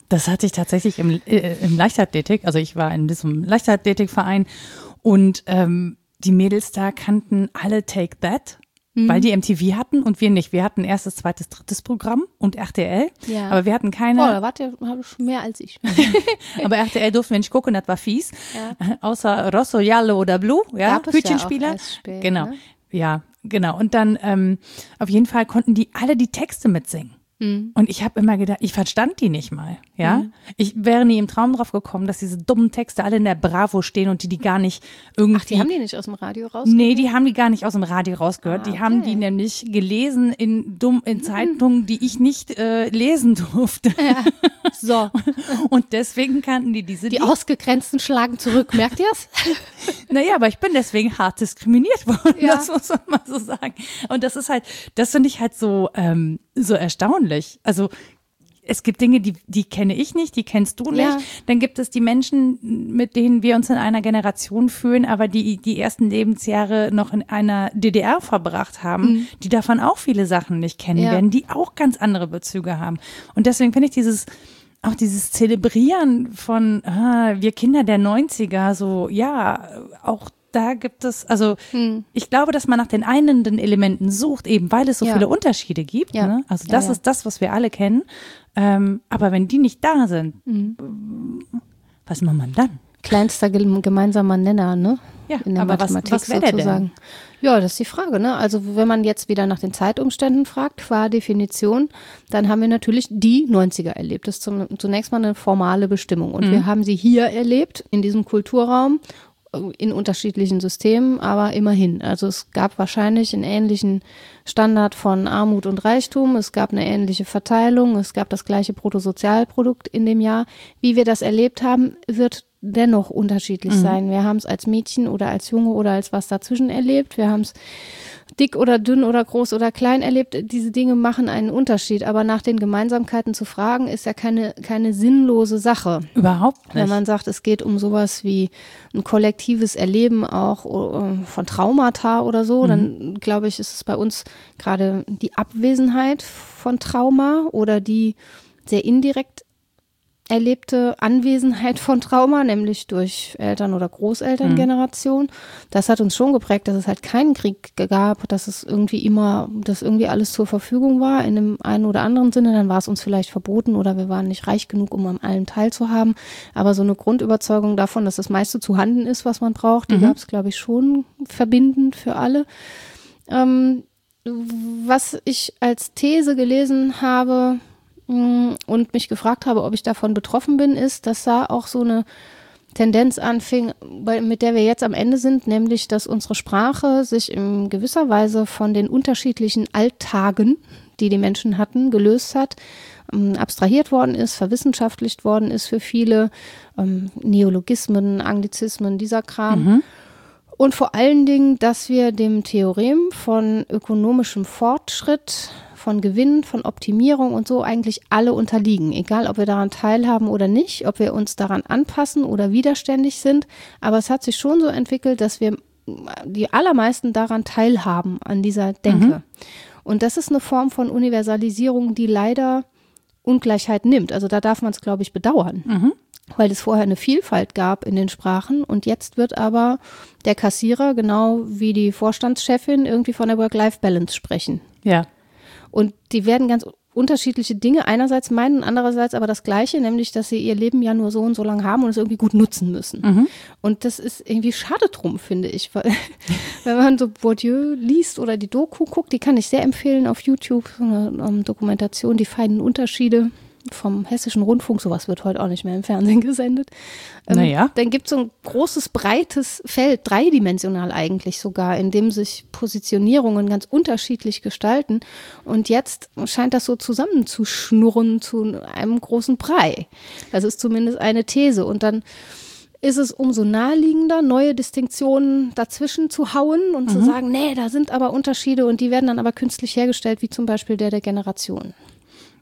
Das hatte ich tatsächlich im, äh, im Leichtathletik, also ich war in diesem Leichtathletikverein und ähm, die Mädels da kannten alle Take That, mhm. weil die M T V hatten und wir nicht. Wir hatten erstes, zweites, drittes Programm und R T L, ja. aber wir hatten keine. Oh, da wart ihr schon mehr als ich. Aber R T L durften wir nicht gucken, das war fies. Ja. Außer Rosso, Giallo oder Blue, ja, Hütchenspieler. Ja Spiel, genau, ne? Ja, genau. Und dann ähm, auf jeden Fall konnten die alle die Texte mitsingen. Mhm. Und ich habe immer gedacht, ich verstand die nicht mal, ja. Mhm. Ich wäre nie im Traum drauf gekommen, dass diese dummen Texte alle in der Bravo stehen und die die gar nicht irgendwie. Ach, die haben die nicht aus dem Radio rausgehört? Nee, die haben die gar nicht aus dem Radio rausgehört. Ah, okay. Die haben die nämlich gelesen in dumm in Zeitungen, die ich nicht äh, lesen durfte. Ja. So. Und deswegen kannten die diese. Die Lied. Ausgegrenzten schlagen zurück, merkt ihr's? Naja, aber ich bin deswegen hart diskriminiert worden, ja. Das muss man mal so sagen. Und das ist halt, das finde ich halt so, ähm, so erstaunlich. Also es gibt Dinge, die, die kenne ich nicht, die kennst du nicht. Ja. Dann gibt es die Menschen, mit denen wir uns in einer Generation fühlen, aber die die ersten Lebensjahre noch in einer D D R verbracht haben, mhm. die davon auch viele Sachen nicht kennen ja. werden, die auch ganz andere Bezüge haben. Und deswegen finde ich dieses auch dieses Zelebrieren von ah, wir Kinder der neunziger, so ja, auch da gibt es, also hm. ich glaube, dass man nach den einenden Elementen sucht, eben weil es so ja. viele Unterschiede gibt. Ja. Ne? Also das ja, ja. ist das, was wir alle kennen. Ähm, aber wenn die nicht da sind, mhm. was macht man dann? Kleinster gemeinsamer Nenner, ne? Ja, in der aber Mathematik was, was wäre der denn? Ja, das ist die Frage, ne? Also wenn man jetzt wieder nach den Zeitumständen fragt, qua Definition, dann haben wir natürlich die neunziger erlebt. Das ist zum, zunächst mal eine formale Bestimmung. Und mhm. wir haben sie hier erlebt, in diesem Kulturraum, in unterschiedlichen Systemen, aber immerhin. Also es gab wahrscheinlich einen ähnlichen Standard von Armut und Reichtum, es gab eine ähnliche Verteilung, es gab das gleiche Bruttosozialprodukt in dem Jahr. Wie wir das erlebt haben, wird dennoch unterschiedlich mhm. sein. Wir haben es als Mädchen oder als Junge oder als was dazwischen erlebt. Wir haben es dick oder dünn oder groß oder klein erlebt. Diese Dinge machen einen Unterschied. Aber nach den Gemeinsamkeiten zu fragen, ist ja keine, keine sinnlose Sache. Überhaupt nicht. Wenn man sagt, es geht um sowas wie ein kollektives Erleben auch von Traumata oder so, mhm. dann glaube ich, ist es bei uns gerade die Abwesenheit von Trauma oder die sehr indirekt erlebte Anwesenheit von Trauma, nämlich durch Eltern- oder Großelterngeneration. Mhm. Das hat uns schon geprägt, dass es halt keinen Krieg gab, dass es irgendwie immer, dass irgendwie alles zur Verfügung war, in dem einen oder anderen Sinne. Dann war es uns vielleicht verboten oder wir waren nicht reich genug, um an allem teilzuhaben. Aber so eine Grundüberzeugung davon, dass das meiste zu handen ist, was man braucht, die mhm. gab es, glaube ich, schon verbindend für alle. Ähm, was ich als These gelesen habe, und mich gefragt habe, ob ich davon betroffen bin, ist, dass da auch so eine Tendenz anfing, mit der wir jetzt am Ende sind, nämlich, dass unsere Sprache sich in gewisser Weise von den unterschiedlichen Alltagen, die die Menschen hatten, gelöst hat, abstrahiert worden ist, verwissenschaftlicht worden ist für viele, ähm, Neologismen, Anglizismen, dieser Kram. Mhm. Und vor allen Dingen, dass wir dem Theorem von ökonomischem Fortschritt, von Gewinn, von Optimierung und so eigentlich alle unterliegen. Egal, ob wir daran teilhaben oder nicht, ob wir uns daran anpassen oder widerständig sind. Aber es hat sich schon so entwickelt, dass wir die allermeisten daran teilhaben, an dieser Denke. Mhm. Und das ist eine Form von Universalisierung, die leider Ungleichheit nimmt. Also da darf man es, glaube ich, bedauern. Mhm. Weil es vorher eine Vielfalt gab in den Sprachen und jetzt wird aber der Kassierer genau wie die Vorstandschefin irgendwie von der Work-Life-Balance sprechen. Ja. Und die werden ganz unterschiedliche Dinge einerseits meinen, andererseits aber das Gleiche, nämlich, dass sie ihr Leben ja nur so und so lang haben und es irgendwie gut nutzen müssen. Mhm. Und das ist irgendwie schade drum, finde ich. Weil, wenn man so Bourdieu liest oder die Doku guckt, die kann ich sehr empfehlen auf YouTube, so eine um, Dokumentation, die feinen Unterschiede vom Hessischen Rundfunk, sowas wird heute auch nicht mehr im Fernsehen gesendet. Ähm, naja. Dann gibt es so ein großes, breites Feld, dreidimensional eigentlich sogar, in dem sich Positionierungen ganz unterschiedlich gestalten. Und jetzt scheint das so zusammenzuschnurren zu einem großen Brei. Das ist zumindest eine These. Und dann ist es umso naheliegender, neue Distinktionen dazwischen zu hauen und mhm. zu sagen, nee, da sind aber Unterschiede und die werden dann aber künstlich hergestellt, wie zum Beispiel der der Generation.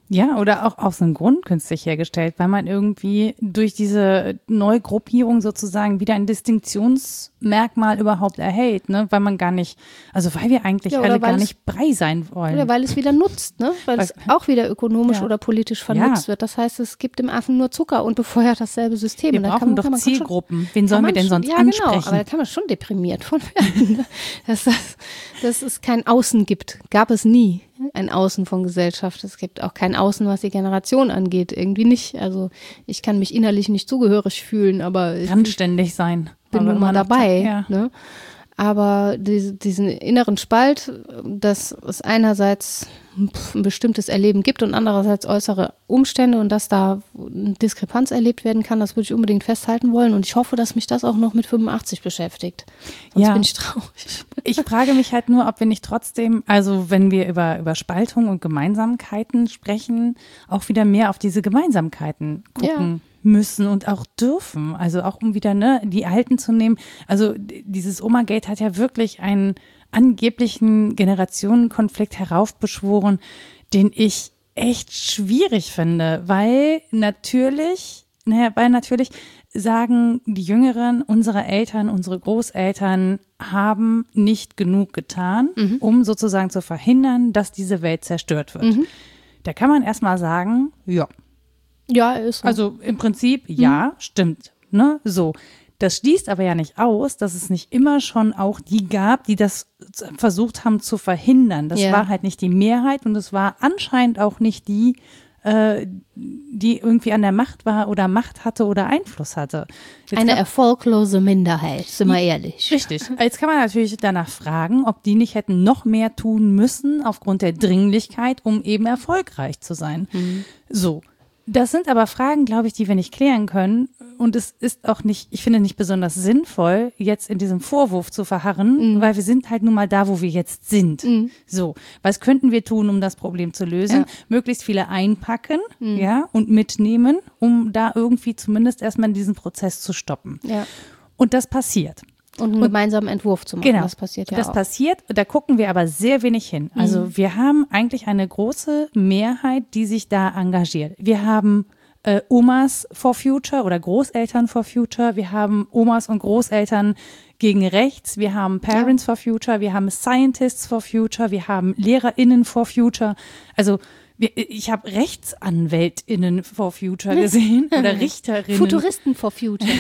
Ja, oder auch aus einem Grund künstlich hergestellt, weil man irgendwie durch diese Neugruppierung sozusagen wieder ein Distinktionsmerkmal überhaupt erhält, ne? Weil man gar nicht, also weil wir eigentlich ja, alle gar es, nicht Brei sein wollen. Oder weil es wieder nutzt, ne? Weil, weil es auch wieder ökonomisch ja. oder politisch vernutzt ja. wird. Das heißt, es gibt dem Affen nur Zucker und befeuert dasselbe System. Wir und da brauchen kann, doch kann man Zielgruppen. Schon, Wen sollen wir denn schon, sonst ja, ansprechen? Genau, aber da kann man schon deprimiert von werden. dass, das, dass es kein Außen gibt. Gab es nie. Ein Außen von Gesellschaft. Es gibt auch kein Außen, was die Generation angeht. Irgendwie nicht. Also ich kann mich innerlich nicht zugehörig fühlen, aber ich randständig sein. bin nun mal dabei. Ja. Ne? Aber die, diesen inneren Spalt, dass es einerseits ein bestimmtes Erleben gibt und andererseits äußere Umstände und dass da eine Diskrepanz erlebt werden kann, das würde ich unbedingt festhalten wollen. Und ich hoffe, dass mich das auch noch mit fünfundachtzig beschäftigt. Sonst ja. bin ich traurig. Ich frage mich halt nur, ob wir nicht trotzdem, also wenn wir über, über Spaltung und Gemeinsamkeiten sprechen, auch wieder mehr auf diese Gemeinsamkeiten gucken. Ja. müssen und auch dürfen, also auch um wieder ne die Alten zu nehmen. Also dieses Oma-Gate hat ja wirklich einen angeblichen Generationenkonflikt heraufbeschworen, den ich echt schwierig finde, weil natürlich, naja, weil natürlich sagen die Jüngeren, unsere Eltern, unsere Großeltern haben nicht genug getan, mhm. um sozusagen zu verhindern, dass diese Welt zerstört wird. Mhm. Da kann man erstmal sagen, ja, Ja, ist so. Also im Prinzip, ja, mhm. stimmt. Ne? So. Das schließt aber ja nicht aus, dass es nicht immer schon auch die gab, die das versucht haben zu verhindern. Das yeah. war halt nicht die Mehrheit und es war anscheinend auch nicht die, äh, die irgendwie an der Macht war oder Macht hatte oder Einfluss hatte. Jetzt Eine kann, erfolglose Minderheit, sind wir ehrlich. Richtig. Jetzt kann man natürlich danach fragen, ob die nicht hätten noch mehr tun müssen aufgrund der Dringlichkeit, um eben erfolgreich zu sein. Mhm. So. Das sind aber Fragen, glaube ich, die wir nicht klären können. Und es ist auch nicht, ich finde, nicht besonders sinnvoll, jetzt in diesem Vorwurf zu verharren, mhm. weil wir sind halt nun mal da, wo wir jetzt sind. Mhm. So, was könnten wir tun, um das Problem zu lösen? Ja. Möglichst viele einpacken, mhm. ja, und mitnehmen, um da irgendwie zumindest erstmal diesen Prozess zu stoppen. Ja. Und das passiert. Und einen gemeinsamen Entwurf zu machen, genau, das passiert ja das auch. Das passiert, da gucken wir aber sehr wenig hin. Also mhm. wir haben eigentlich eine große Mehrheit, die sich da engagiert. Wir haben äh, Omas for Future oder Großeltern for Future, wir haben Omas und Großeltern gegen rechts, wir haben Parents ja. for Future, wir haben Scientists for Future, wir haben LehrerInnen for Future. Also ich habe RechtsanwältInnen for Future gesehen oder Richterinnen. Futuristen for Future.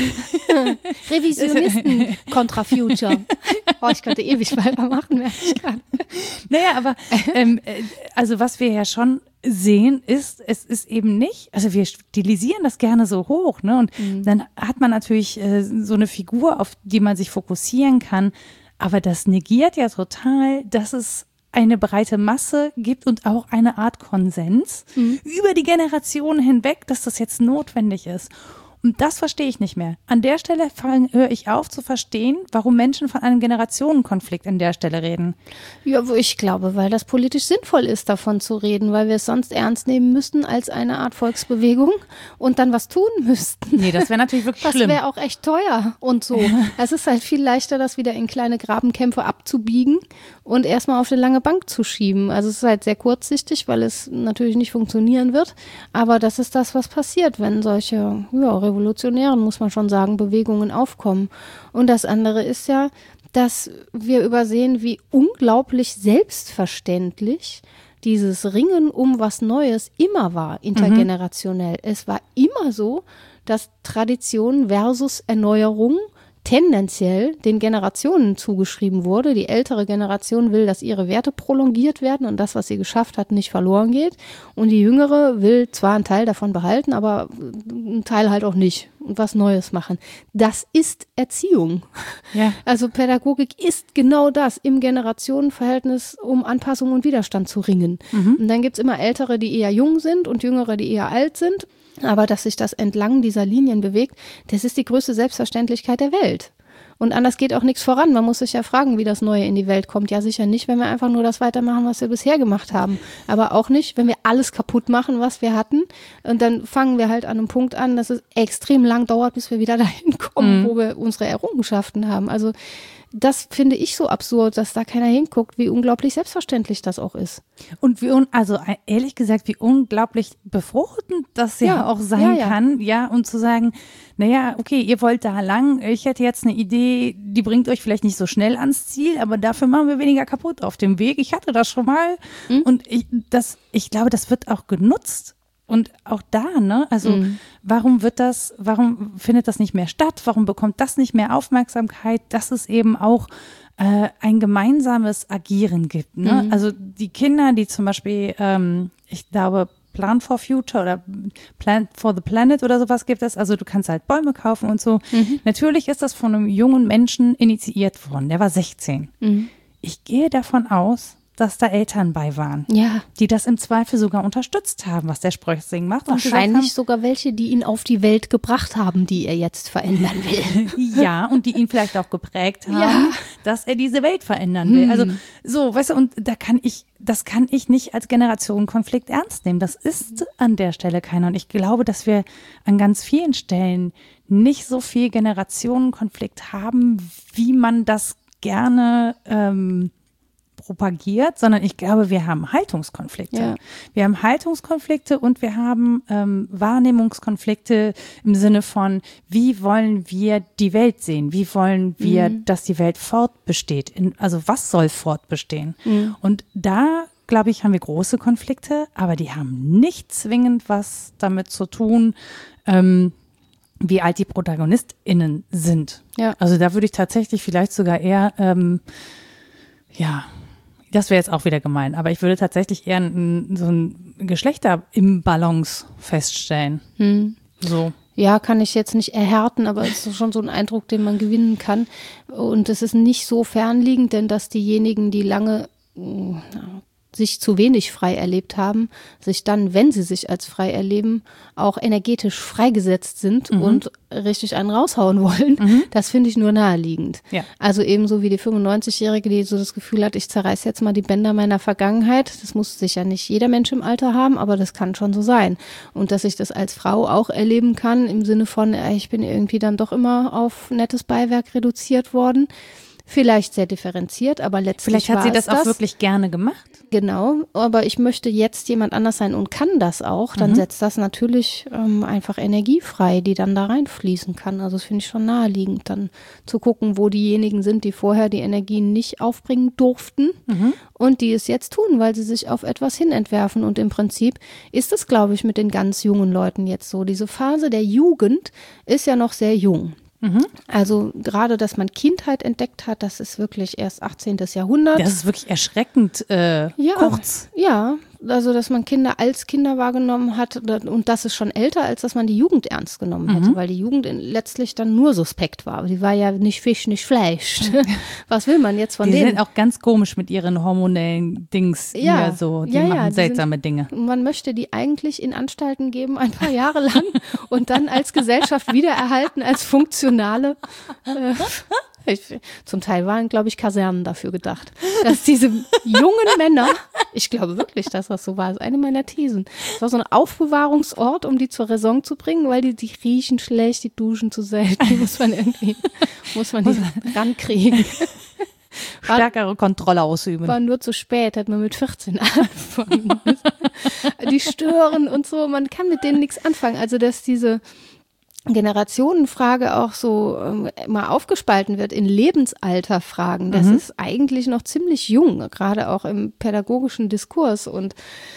Revisionisten contra Future. Oh, ich könnte ewig weitermachen, merke ich gerade. Naja, aber ähm, also was wir ja schon sehen ist, es ist eben nicht, also wir stilisieren das gerne so hoch, ne? Und mhm. dann hat man natürlich äh, so eine Figur, auf die man sich fokussieren kann, aber das negiert ja total, dass es eine breite Masse gibt und auch eine Art Konsens mhm. über die Generationen hinweg, dass das jetzt notwendig ist. Und das verstehe ich nicht mehr. An der Stelle höre ich auf zu verstehen, warum Menschen von einem Generationenkonflikt an der Stelle reden. Ja, wo ich glaube, weil das politisch sinnvoll ist, davon zu reden, weil wir es sonst ernst nehmen müssten als eine Art Volksbewegung und dann was tun müssten. Nee, das wäre natürlich wirklich das schlimm. Das wäre auch echt teuer und so. Es ist halt viel leichter, das wieder in kleine Grabenkämpfe abzubiegen und erstmal auf eine lange Bank zu schieben. Also es ist halt sehr kurzsichtig, weil es natürlich nicht funktionieren wird. Aber das ist das, was passiert, wenn solche, ja, revolutionären, muss man schon sagen, Bewegungen aufkommen. Und das andere ist ja, dass wir übersehen, wie unglaublich selbstverständlich dieses Ringen um was Neues immer war, intergenerationell. Mhm. Es war immer so, dass Tradition versus Erneuerung tendenziell den Generationen zugeschrieben wurde. Die ältere Generation will, dass ihre Werte prolongiert werden und das, was sie geschafft hat, nicht verloren geht. Und die jüngere will zwar einen Teil davon behalten, aber einen Teil halt auch nicht und was Neues machen. Das ist Erziehung. Ja. Also Pädagogik ist genau das, im Generationenverhältnis um Anpassung und Widerstand zu ringen. Mhm. Und dann gibt es immer Ältere, die eher jung sind und Jüngere, die eher alt sind. Aber dass sich das entlang dieser Linien bewegt, das ist die größte Selbstverständlichkeit der Welt. Und anders geht auch nichts voran. Man muss sich ja fragen, wie das Neue in die Welt kommt. Ja, sicher nicht, wenn wir einfach nur das weitermachen, was wir bisher gemacht haben. Aber auch nicht, wenn wir alles kaputt machen, was wir hatten. Und dann fangen wir halt an einem Punkt an, dass es extrem lang dauert, bis wir wieder dahin kommen, mhm. wo wir unsere Errungenschaften haben. Also das finde ich so absurd, dass da keiner hinguckt, wie unglaublich selbstverständlich das auch ist. Und wie, un, also ehrlich gesagt, wie unglaublich befruchtend das ja, ja auch sein ja, ja. kann, ja, und zu sagen, naja, okay, ihr wollt da lang, ich hätte jetzt eine Idee, die bringt euch vielleicht nicht so schnell ans Ziel, aber dafür machen wir weniger kaputt auf dem Weg. Ich hatte das schon mal mhm. und ich, das, ich glaube, das wird auch genutzt. Und auch da, ne, also mhm. warum wird das, warum findet das nicht mehr statt? Warum bekommt das nicht mehr Aufmerksamkeit? Dass es eben auch äh, ein gemeinsames Agieren gibt. Ne? Mhm. Also die Kinder, die zum Beispiel, ähm, ich glaube, Plan for Future oder Plan for the Planet oder sowas gibt es. Also du kannst halt Bäume kaufen und so. Mhm. Natürlich ist das von einem jungen Menschen initiiert worden. Der war sechzehn. Mhm. Ich gehe davon aus, dass da Eltern bei waren, ja. die das im Zweifel sogar unterstützt haben, was der Sprössling macht. Wahrscheinlich haben, sogar welche, die ihn auf die Welt gebracht haben, die er jetzt verändern will. Ja, und die ihn vielleicht auch geprägt haben, ja. dass er diese Welt verändern will. Hm. Also so, weißt du, und da kann ich, das kann ich nicht als Generationenkonflikt ernst nehmen. Das ist an der Stelle keiner. Und ich glaube, dass wir an ganz vielen Stellen nicht so viel Generationenkonflikt haben, wie man das gerne ähm, propagiert, sondern ich glaube, wir haben Haltungskonflikte. Ja. Wir haben Haltungskonflikte und wir haben ähm, Wahrnehmungskonflikte im Sinne von, wie wollen wir die Welt sehen? Wie wollen wir, mhm. dass die Welt fortbesteht? In, also was soll fortbestehen? Mhm. Und da, glaube ich, haben wir große Konflikte, aber die haben nicht zwingend was damit zu tun, ähm, wie alt die ProtagonistInnen sind. Ja. Also da würde ich tatsächlich vielleicht sogar eher, ähm, ja, das wäre jetzt auch wieder gemein, aber ich würde tatsächlich eher ein, so ein Geschlechterimbalance feststellen. Hm. So. Ja, kann ich jetzt nicht erhärten, aber es ist schon so ein Eindruck, den man gewinnen kann. Und es ist nicht so fernliegend, denn dass diejenigen, die lange sich zu wenig frei erlebt haben, sich dann, wenn sie sich als frei erleben, auch energetisch freigesetzt sind mhm. und richtig einen raushauen wollen, mhm. das finde ich nur naheliegend. Ja. Also ebenso wie die fünfundneunzigjährige, die so das Gefühl hat, ich zerreiße jetzt mal die Bänder meiner Vergangenheit. Das muss sicher nicht jeder Mensch im Alter haben, aber das kann schon so sein. Und dass ich das als Frau auch erleben kann, im Sinne von, ich bin irgendwie dann doch immer auf nettes Beiwerk reduziert worden. Vielleicht sehr differenziert, aber letztlich Vielleicht hat sie das auch das. wirklich gerne gemacht. Genau, aber ich möchte jetzt jemand anders sein und kann das auch. Dann mhm. setzt das natürlich ähm, einfach Energie frei, die dann da reinfließen kann. Also das finde ich schon naheliegend, dann zu gucken, wo diejenigen sind, die vorher die Energie nicht aufbringen durften mhm. und die es jetzt tun, weil sie sich auf etwas hinentwerfen. Und im Prinzip ist es, glaube ich, mit den ganz jungen Leuten jetzt so. Diese Phase der Jugend ist ja noch sehr jung. Mhm. Also gerade, dass man Kindheit entdeckt hat, das ist wirklich erst achtzehnten Jahrhundert. Das ist wirklich erschreckend äh, ja, kurz. Ja, also dass man Kinder als Kinder wahrgenommen hat und das ist schon älter, als dass man die Jugend ernst genommen hätte, mhm. weil die Jugend letztlich dann nur suspekt war. Die war ja nicht Fisch, nicht Fleisch. Was will man jetzt von die denen? Die sind auch ganz komisch mit ihren hormonellen Dings. Ja, hier so. Die ja, machen ja, die seltsame sind, Dinge. Man möchte die eigentlich in Anstalten geben, ein paar Jahre lang und dann als Gesellschaft wiedererhalten, als funktionale äh, Ich, zum Teil waren, glaube ich, Kasernen dafür gedacht, dass diese jungen Männer, ich glaube wirklich, dass das so war, das ist eine meiner Thesen, es war so ein Aufbewahrungsort, um die zur Raison zu bringen, weil die, die riechen schlecht, die duschen zu selten, die muss man irgendwie, muss man die rankriegen. Stärkere Kontrolle ausüben. War nur zu spät, hat man mit vierzehn angefangen. Die stören und so, man kann mit denen nichts anfangen, also dass diese Generationenfrage auch so ähm, mal aufgespalten wird in Lebensalterfragen. Das mhm. ist eigentlich noch ziemlich jung, gerade auch im pädagogischen Diskurs und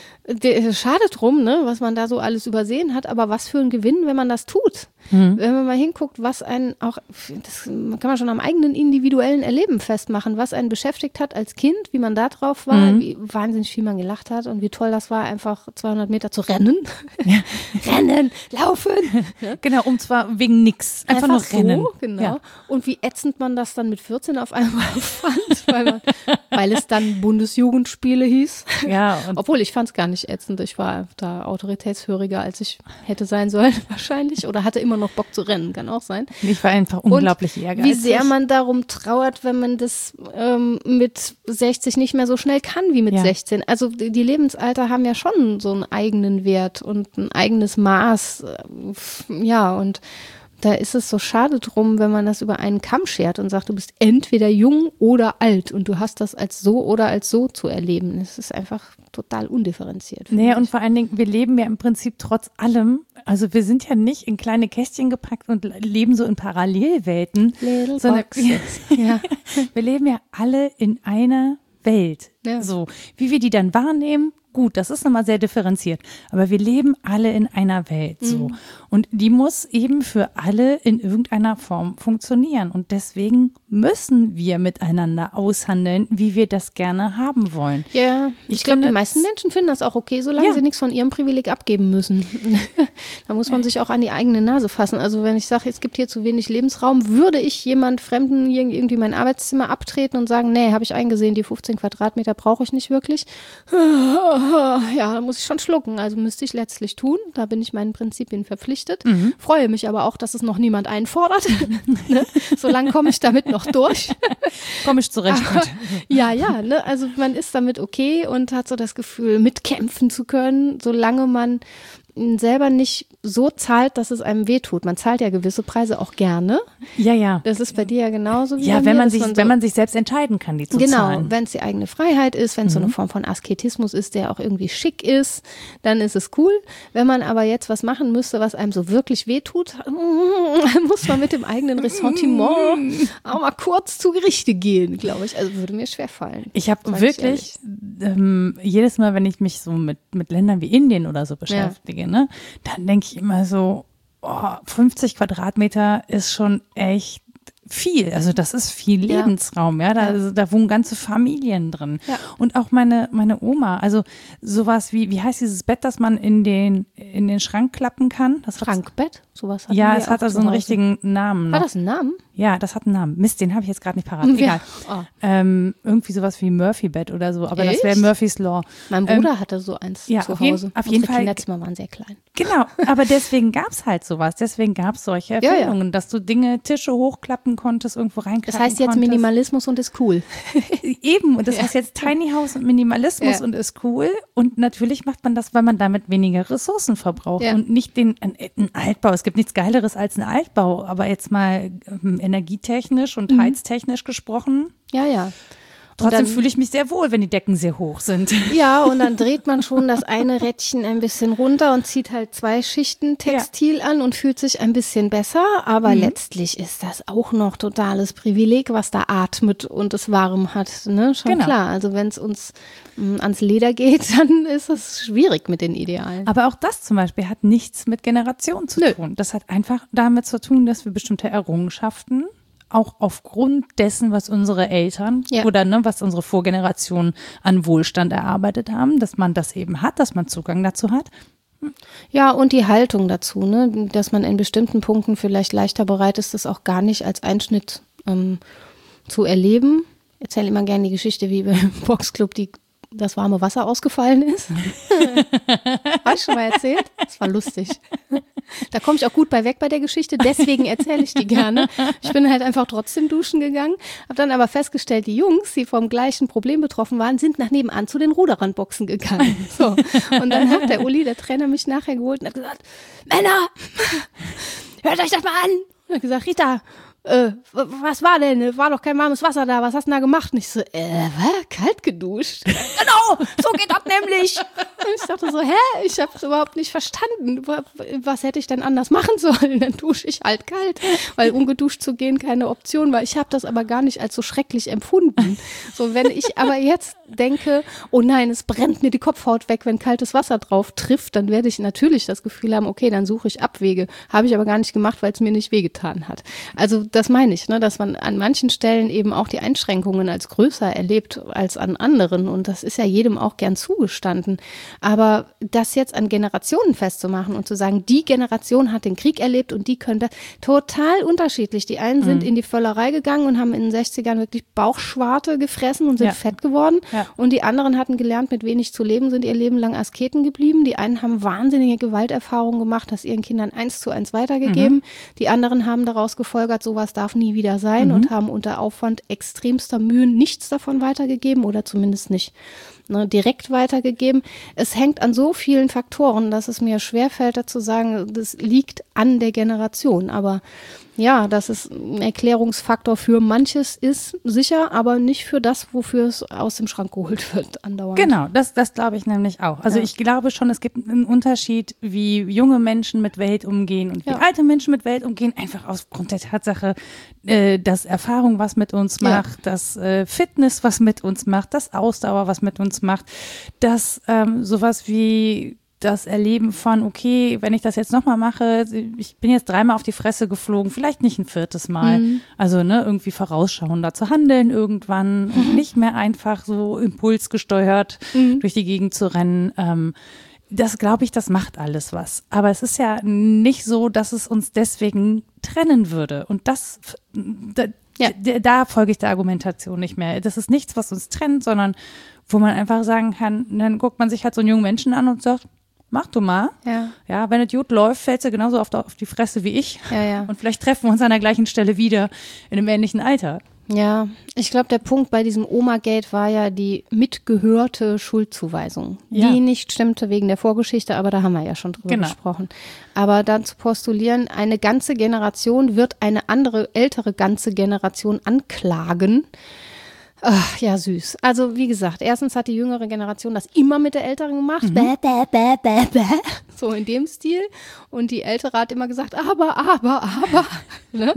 schade drum, ne, was man da so alles übersehen hat, aber was für ein Gewinn, wenn man das tut. Mhm. Wenn man mal hinguckt, was einen auch, das kann man schon am eigenen individuellen Erleben festmachen, was einen beschäftigt hat als Kind, wie man da drauf war, mhm. wie wahnsinnig viel man gelacht hat und wie toll das war, einfach zweihundert Meter zu rennen. Ja. Rennen, laufen. Ja. Genau, und zwar wegen nix. Einfach, einfach nur rennen. So, genau. Ja. Und wie ätzend man das dann mit vierzehn auf einmal fand, weil, man, weil es dann Bundesjugendspiele hieß. Ja. Obwohl, ich fand es gar nicht ätzend. Ich war da autoritätshöriger, als ich hätte sein sollen wahrscheinlich oder hatte immer noch Bock zu rennen, kann auch sein. Ich war einfach unglaublich und ehrgeizig. Wie sehr man darum trauert, wenn man das ähm, mit sechzig nicht mehr so schnell kann wie mit ja. sechzehn. Also die, die Lebensalter haben ja schon so einen eigenen Wert und ein eigenes Maß. Ja, und da ist es so schade drum, wenn man das über einen Kamm schert und sagt, du bist entweder jung oder alt und du hast das als so oder als so zu erleben. Es ist einfach total undifferenziert. Naja, und vor allen Dingen, wir leben ja im Prinzip trotz allem, also wir sind ja nicht in kleine Kästchen gepackt und leben so in Parallelwelten, Little sondern boxes. Ja. wir leben ja alle in einer Welt. Ja. So, wie wir die dann wahrnehmen, gut, das ist nochmal sehr differenziert, aber wir leben alle in einer Welt, so. Mhm. Und die muss eben für alle in irgendeiner Form funktionieren. Und deswegen müssen wir miteinander aushandeln, wie wir das gerne haben wollen. Ja, ich, ich glaube, die meisten Menschen finden das auch okay, solange ja. sie nichts von ihrem Privileg abgeben müssen. Da muss man sich auch an die eigene Nase fassen. Also wenn ich sage, es gibt hier zu wenig Lebensraum, würde ich jemand Fremden irgendwie mein Arbeitszimmer abtreten und sagen, nee, habe ich eingesehen, die fünfzehn Quadratmeter brauche ich nicht wirklich. Ja, da muss ich schon schlucken. Also müsste ich letztlich tun. Da bin ich meinen Prinzipien verpflichtet. Mhm. Freue mich aber auch, dass es noch niemand einfordert. Ne? Solange komme ich damit noch durch. Komme ich zurecht. Aber, ja, ja. Ne? Also man ist damit okay und hat so das Gefühl, mitkämpfen zu können, solange man selber nicht so zahlt, dass es einem wehtut. Man zahlt ja gewisse Preise auch gerne. Ja, ja. Das ist bei dir ja genauso wie ja, bei wenn mir, man sich, man so, wenn man sich selbst entscheiden kann, die zu genau, zahlen. Genau, wenn es die eigene Freiheit ist, wenn es mhm. so eine Form von Asketismus ist, der auch irgendwie schick ist, dann ist es cool. Wenn man aber jetzt was machen müsste, was einem so wirklich wehtut, muss man mit dem eigenen Ressentiment auch mal kurz zu Gerichte gehen, glaube ich. Also würde mir schwerfallen. Ich habe wirklich ähm, jedes Mal, wenn ich mich so mit, mit Ländern wie Indien oder so beschäftige, ja. ne, dann denke ich immer so, oh, fünfzig Quadratmeter ist schon echt viel. Also das ist viel Lebensraum, ja. ja. Da, also, da wohnen ganze Familien drin. Ja. Und auch meine, meine Oma, also sowas wie, wie heißt dieses Bett, das man in den, in den Schrank klappen kann? Das Schrankbett? Sowas hat Ja, es hat also einen richtigen Namen noch. Hat das einen Namen? Ja, das hat einen Namen. Mist, den habe ich jetzt gerade nicht parat. Egal. Ja. Oh. Ähm, irgendwie sowas wie Murphy-Bett oder so, aber Echt? Das wäre Murphy's Law. Mein Bruder ähm, hatte so eins ja, zu auf jeden, Hause. Auf jeden Fall. Die Kinderzimmer waren sehr klein. Genau, aber deswegen gab es halt sowas. Deswegen gab es solche Erfindungen, ja, ja. dass du Dinge, Tische hochklappen konntest, irgendwo reinklappen Das heißt jetzt konntest. Minimalismus und ist cool. Eben, und das ja. heißt jetzt Tiny House und Minimalismus ja. und ist cool. Und natürlich macht man das, weil man damit weniger Ressourcen verbraucht ja. und nicht den ein, ein Altbau. Es gibt nichts Geileres als ein Altbau, aber jetzt mal ähm, energietechnisch und mhm. heiztechnisch gesprochen. Ja, ja. Trotzdem fühle ich mich sehr wohl, wenn die Decken sehr hoch sind. Ja, und dann dreht man schon das eine Rädchen ein bisschen runter und zieht halt zwei Schichten Textil ja. an und fühlt sich ein bisschen besser. Aber mhm. letztlich ist das auch noch totales Privileg, was da atmet und es warm hat. Ne? Schon genau. klar. Also wenn es uns mh, ans Leder geht, dann ist es schwierig mit den Idealen. Aber auch das zum Beispiel hat nichts mit Generation zu Nö. tun. Das hat einfach damit zu tun, dass wir bestimmte Errungenschaften auch aufgrund dessen, was unsere Eltern ja. oder ne, was unsere Vorgenerationen an Wohlstand erarbeitet haben, dass man das eben hat, dass man Zugang dazu hat. Hm. Ja, und die Haltung dazu, ne, dass man in bestimmten Punkten vielleicht leichter bereit ist, das auch gar nicht als Einschnitt ähm, zu erleben. Ich erzähle immer gerne die Geschichte, wie beim Boxclub die das warme Wasser ausgefallen ist. Habe ich schon mal erzählt? Das war lustig. Da komme ich auch gut bei weg bei der Geschichte, deswegen erzähle ich die gerne. Ich bin halt einfach trotzdem duschen gegangen, habe dann aber festgestellt, die Jungs, die vom gleichen Problem betroffen waren, sind nach nebenan zu den Ruderern-Boxen gegangen. So. Und dann hat der Uli, der Trainer, mich nachher geholt und hat gesagt, Männer, hört euch das mal an. Und hat gesagt, Rita, Äh, was war denn? War doch kein warmes Wasser da. Was hast du denn da gemacht? Und ich so, äh, was? Kalt geduscht? Genau, so geht das nämlich. Und ich dachte so, hä? Ich habe es überhaupt nicht verstanden. Was hätte ich denn anders machen sollen? Dann dusche ich halt kalt, weil ungeduscht zu gehen keine Option war. Ich habe das aber gar nicht als so schrecklich empfunden. So, wenn ich aber jetzt denke, oh nein, es brennt mir die Kopfhaut weg, wenn kaltes Wasser drauf trifft, dann werde ich natürlich das Gefühl haben, okay, dann suche ich Abwege. Habe ich aber gar nicht gemacht, weil es mir nicht wehgetan hat. Also das meine ich, ne, dass man an manchen Stellen eben auch die Einschränkungen als größer erlebt als an anderen und das ist ja jedem auch gern zugestanden. Aber das jetzt an Generationen festzumachen und zu sagen, die Generation hat den Krieg erlebt und die können das, total unterschiedlich. Die einen sind mhm. in die Völlerei gegangen und haben in den sechzigern wirklich Bauchschwarte gefressen und sind ja. fett geworden ja. und die anderen hatten gelernt, mit wenig zu leben, sind ihr Leben lang Asketen geblieben. Die einen haben wahnsinnige Gewalterfahrungen gemacht, das ihren Kindern eins zu eins weitergegeben. Mhm. Die anderen haben daraus gefolgert, sowas darf nie wieder sein mhm. und haben unter Aufwand extremster Mühen nichts davon weitergegeben oder zumindest nicht ne, direkt weitergegeben. Es hängt an so vielen Faktoren, dass es mir schwerfällt, dazu sagen, das liegt an der Generation. Aber ja, dass es ein Erklärungsfaktor für manches ist, sicher, aber nicht für das, wofür es aus dem Schrank geholt wird, andauernd. Genau, das, das glaube ich nämlich auch. Also ja. ich glaube schon, es gibt einen Unterschied, wie junge Menschen mit Welt umgehen und wie ja. alte Menschen mit Welt umgehen, einfach aufgrund der Tatsache, äh, dass Erfahrung was mit uns macht, ja. dass äh, Fitness was mit uns macht, dass Ausdauer was mit uns macht, dass ähm, sowas wie das Erleben von, okay, wenn ich das jetzt nochmal mache, ich bin jetzt dreimal auf die Fresse geflogen, vielleicht nicht ein viertes Mal. Mhm. Also ne, irgendwie vorausschauender zu handeln irgendwann mhm. und nicht mehr einfach so impulsgesteuert mhm. durch die Gegend zu rennen. Ähm, das glaube ich, das macht alles was. Aber es ist ja nicht so, dass es uns deswegen trennen würde. Und das, da, ja. da, da folge ich der Argumentation nicht mehr. Das ist nichts, was uns trennt, sondern wo man einfach sagen kann, dann guckt man sich halt so einen jungen Menschen an und sagt, mach du mal. Ja. Ja, wenn es gut läuft, fällst du genauso auf, auf die Fresse wie ich. Ja, ja. Und vielleicht treffen wir uns an der gleichen Stelle wieder in einem ähnlichen Alter. Ja, ich glaube, der Punkt bei diesem Oma-Gate war ja die mitgehörte Schuldzuweisung, ja. die nicht stimmte wegen der Vorgeschichte, aber da haben wir ja schon drüber genau. gesprochen. Aber dann zu postulieren, eine ganze Generation wird eine andere, ältere ganze Generation anklagen. Ach, ja, süß. Also wie gesagt, erstens hat die jüngere Generation das immer mit der älteren gemacht. Mhm. Bäh, bäh, bäh, bäh, bäh. So in dem Stil. Und die ältere hat immer gesagt, aber, aber, aber. Ne?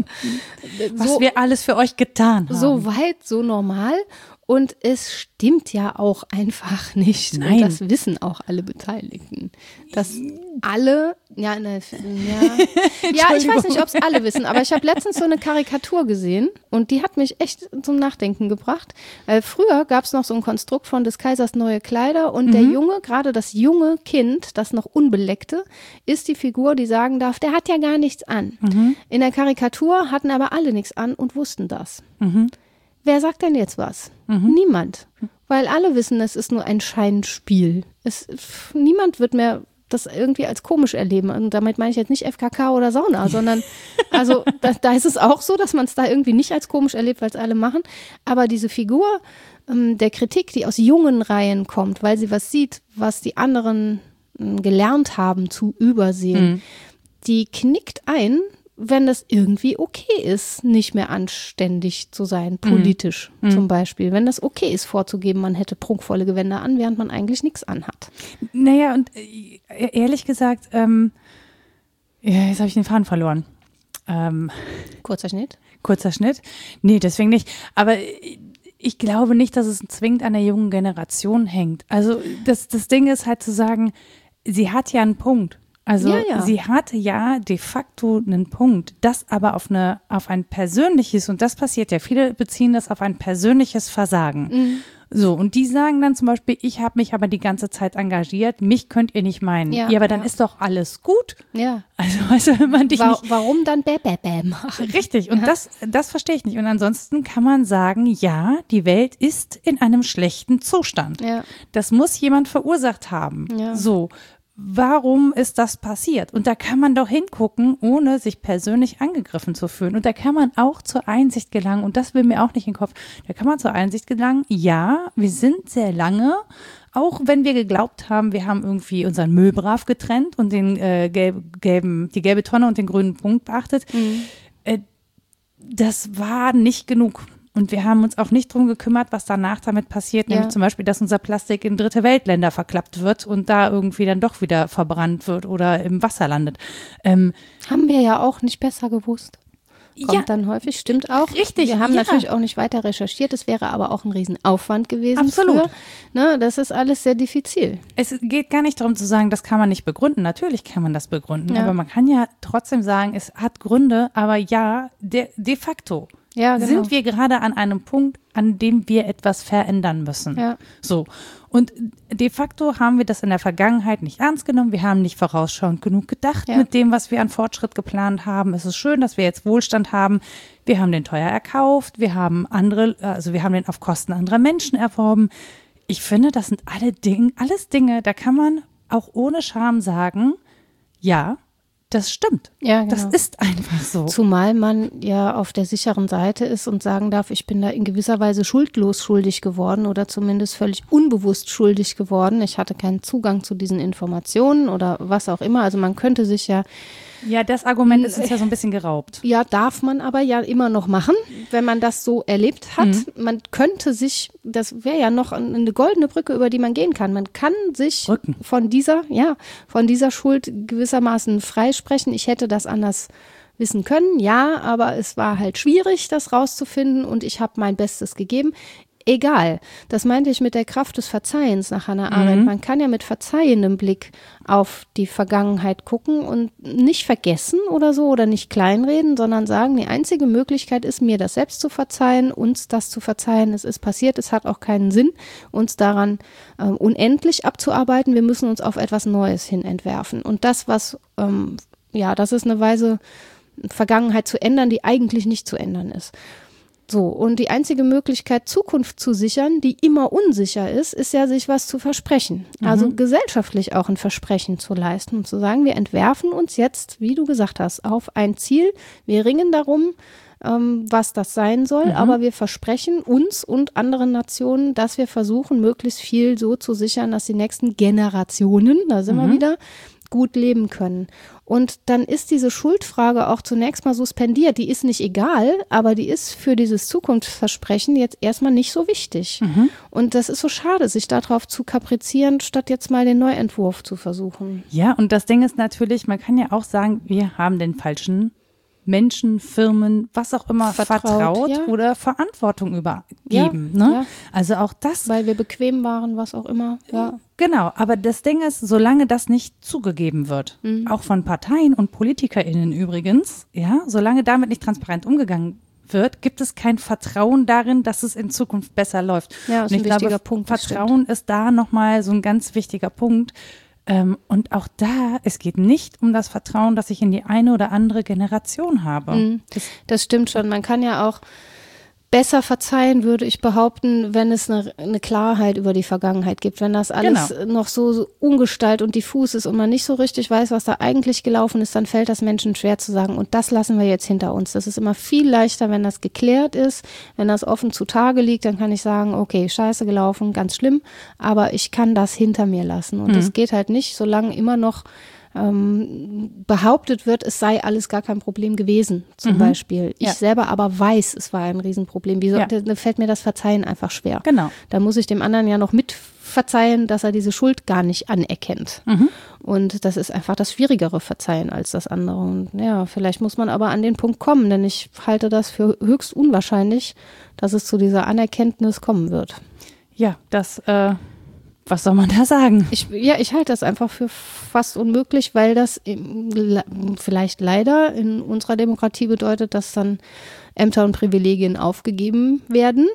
Was so, wir alles für euch getan haben. So weit, so normal. Und es stimmt ja auch einfach nicht. Nein. Und das wissen auch alle Beteiligten. Dass alle, ja, ne, ja, ja, ich weiß nicht, ob es alle wissen, aber ich habe letztens so eine Karikatur gesehen und die hat mich echt zum Nachdenken gebracht. Weil früher gab es noch so ein Konstrukt von des Kaisers neue Kleider und mhm. der Junge, gerade das junge Kind, das noch Unbeleckte, ist die Figur, die sagen darf, der hat ja gar nichts an. Mhm. In der Karikatur hatten aber alle nichts an und wussten das. Mhm. Wer sagt denn jetzt was? Mhm. Niemand. Weil alle wissen, es ist nur ein Scheinspiel. Es, niemand wird mehr das irgendwie als komisch erleben. Und damit meine ich jetzt nicht F K K oder Sauna, sondern also da, da ist es auch so, dass man es da irgendwie nicht als komisch erlebt, weil es alle machen. Aber diese Figur ähm, der Kritik, die aus jungen Reihen kommt, weil sie was sieht, was die anderen ähm, gelernt haben zu übersehen, mhm. die knickt ein, wenn das irgendwie okay ist, nicht mehr anständig zu sein, politisch mhm. zum Beispiel. Wenn das okay ist, vorzugeben, man hätte prunkvolle Gewänder an, während man eigentlich nichts anhat. Naja, und äh, ehrlich gesagt, ähm, ja, jetzt habe ich den Faden verloren. Ähm, kurzer Schnitt? Kurzer Schnitt? Nee, deswegen nicht. Aber ich glaube nicht, dass es zwingend an der jungen Generation hängt. Also das, das Ding ist halt zu sagen, sie hat ja einen Punkt. Also ja, ja. sie hatte ja de facto einen Punkt, das aber auf eine auf ein persönliches, und das passiert ja, viele beziehen das auf ein persönliches Versagen. Mhm. So, und die sagen dann zum Beispiel, ich habe mich aber die ganze Zeit engagiert, mich könnt ihr nicht meinen. Ja, ja aber dann ja. ist doch alles gut. Ja. Also, also wenn man dich Wa- nicht warum dann bäh, bäh, bäh machen? Richtig, und ja. das, das verstehe ich nicht. Und ansonsten kann man sagen, ja, die Welt ist in einem schlechten Zustand. Ja. Das muss jemand verursacht haben. Ja. So. Warum ist das passiert? Und da kann man doch hingucken, ohne sich persönlich angegriffen zu fühlen. Und da kann man auch zur Einsicht gelangen, und das will mir auch nicht in den Kopf, da kann man zur Einsicht gelangen, ja, wir sind sehr lange, auch wenn wir geglaubt haben, wir haben irgendwie unseren Müll brav getrennt und den äh, gelb, gelben, die gelbe Tonne und den grünen Punkt beachtet, mhm. äh, das war nicht genug. Und wir haben uns auch nicht drum gekümmert, was danach damit passiert, ja. nämlich zum Beispiel, dass unser Plastik in dritte Weltländer verklappt wird und da irgendwie dann doch wieder verbrannt wird oder im Wasser landet. Ähm, haben wir ja auch nicht besser gewusst. Kommt ja, dann häufig, stimmt auch. Richtig. Wir haben ja. natürlich auch nicht weiter recherchiert, es wäre aber auch ein Riesenaufwand gewesen. Absolut. Früher. Ne, das ist alles sehr diffizil. Es geht gar nicht darum zu sagen, das kann man nicht begründen. Natürlich kann man das begründen, ja. aber man kann ja trotzdem sagen, es hat Gründe, aber ja, de, de facto. Ja, genau. Sind wir gerade an einem Punkt, an dem wir etwas verändern müssen. Ja. So. Und de facto haben wir das in der Vergangenheit nicht ernst genommen. Wir haben nicht vorausschauend genug gedacht ja. mit dem, was wir an Fortschritt geplant haben. Es ist schön, dass wir jetzt Wohlstand haben. Wir haben den teuer erkauft. Wir haben andere, also wir haben den auf Kosten anderer Menschen erworben. Ich finde, das sind alle Dinge, alles Dinge, da kann man auch ohne Scham sagen, ja, Das stimmt. Ja, genau. Das ist einfach so. Zumal man ja auf der sicheren Seite ist und sagen darf, ich bin da in gewisser Weise schuldlos schuldig geworden oder zumindest völlig unbewusst schuldig geworden. Ich hatte keinen Zugang zu diesen Informationen oder was auch immer. Also man könnte sich ja Ja, das Argument ist uns ja so ein bisschen geraubt. Ja, darf man aber ja immer noch machen, wenn man das so erlebt hat. Mhm. Man könnte sich, das wäre ja noch eine goldene Brücke, über die man gehen kann. Man kann sich Brücken. von dieser, ja, von dieser Schuld gewissermaßen freisprechen. Ich hätte das anders wissen können, ja, aber es war halt schwierig, das rauszufinden und ich habe mein Bestes gegeben. Egal, das meinte ich mit der Kraft des Verzeihens nach Hannah Arendt. Mhm. Man kann ja mit verzeihendem Blick auf die Vergangenheit gucken und nicht vergessen oder so oder nicht kleinreden, sondern sagen, die einzige Möglichkeit ist, mir das selbst zu verzeihen, uns das zu verzeihen. Es ist passiert, es hat auch keinen Sinn, uns daran äh, unendlich abzuarbeiten. Wir müssen uns auf etwas Neues hin entwerfen. Und das, was, ähm, ja, das ist eine Weise, Vergangenheit zu ändern, die eigentlich nicht zu ändern ist. So, und die einzige Möglichkeit, Zukunft zu sichern, die immer unsicher ist, ist ja, sich was zu versprechen. Mhm. Also gesellschaftlich auch ein Versprechen zu leisten und zu sagen, wir entwerfen uns jetzt, wie du gesagt hast, auf ein Ziel. Wir ringen darum, ähm, was das sein soll, mhm. aber wir versprechen uns und anderen Nationen, dass wir versuchen, möglichst viel so zu sichern, dass die nächsten Generationen, da sind mhm. wir wieder, gut leben können. Und dann ist diese Schuldfrage auch zunächst mal suspendiert. Die ist nicht egal, aber die ist für dieses Zukunftsversprechen jetzt erstmal nicht so wichtig. Mhm. Und das ist so schade, sich darauf zu kaprizieren, statt jetzt mal den Neuentwurf zu versuchen. Ja, und das Ding ist natürlich, man kann ja auch sagen, wir haben den falschen Menschen, Firmen, was auch immer vertraut, vertraut ja. oder Verantwortung übergeben. Ja, ne? Ja. Also auch das. Weil wir bequem waren, was auch immer. Ja. Genau, aber das Ding ist, solange das nicht zugegeben wird, mhm. auch von Parteien und PolitikerInnen übrigens, ja, solange damit nicht transparent umgegangen wird, gibt es kein Vertrauen darin, dass es in Zukunft besser läuft. Ja, ist und ich ein wichtiger glaube, Punkt. Vertrauen ist da nochmal so ein ganz wichtiger Punkt. Ähm, und auch da, es geht nicht um das Vertrauen, das ich in die eine oder andere Generation habe. Mhm. Das, das stimmt schon. Man kann ja auch besser verzeihen, würde ich behaupten, wenn es eine, eine Klarheit über die Vergangenheit gibt. Wenn das alles genau. noch so, so ungestalt und diffus ist und man nicht so richtig weiß, was da eigentlich gelaufen ist, dann fällt das Menschen schwer zu sagen. Und das lassen wir jetzt hinter uns. Das ist immer viel leichter, wenn das geklärt ist. Wenn das offen zutage liegt, dann kann ich sagen, okay, scheiße gelaufen, ganz schlimm, aber ich kann das hinter mir lassen. Und mhm. das geht halt nicht, solange immer noch Ähm, behauptet wird, es sei alles gar kein Problem gewesen, zum mhm. Beispiel. Ich ja. selber aber weiß, es war ein Riesenproblem. Wieso ja. da fällt mir das Verzeihen einfach schwer? Genau. Da muss ich dem anderen ja noch mit verzeihen, dass er diese Schuld gar nicht anerkennt. Mhm. Und das ist einfach das schwierigere Verzeihen als das andere. Und ja, vielleicht muss man aber an den Punkt kommen, denn ich halte das für höchst unwahrscheinlich, dass es zu dieser Anerkenntnis kommen wird. Ja, das äh was soll man da sagen? Ich, ja, ich halte das einfach für fast unmöglich, weil das vielleicht leider in unserer Demokratie bedeutet, dass dann Ämter und Privilegien aufgegeben werden.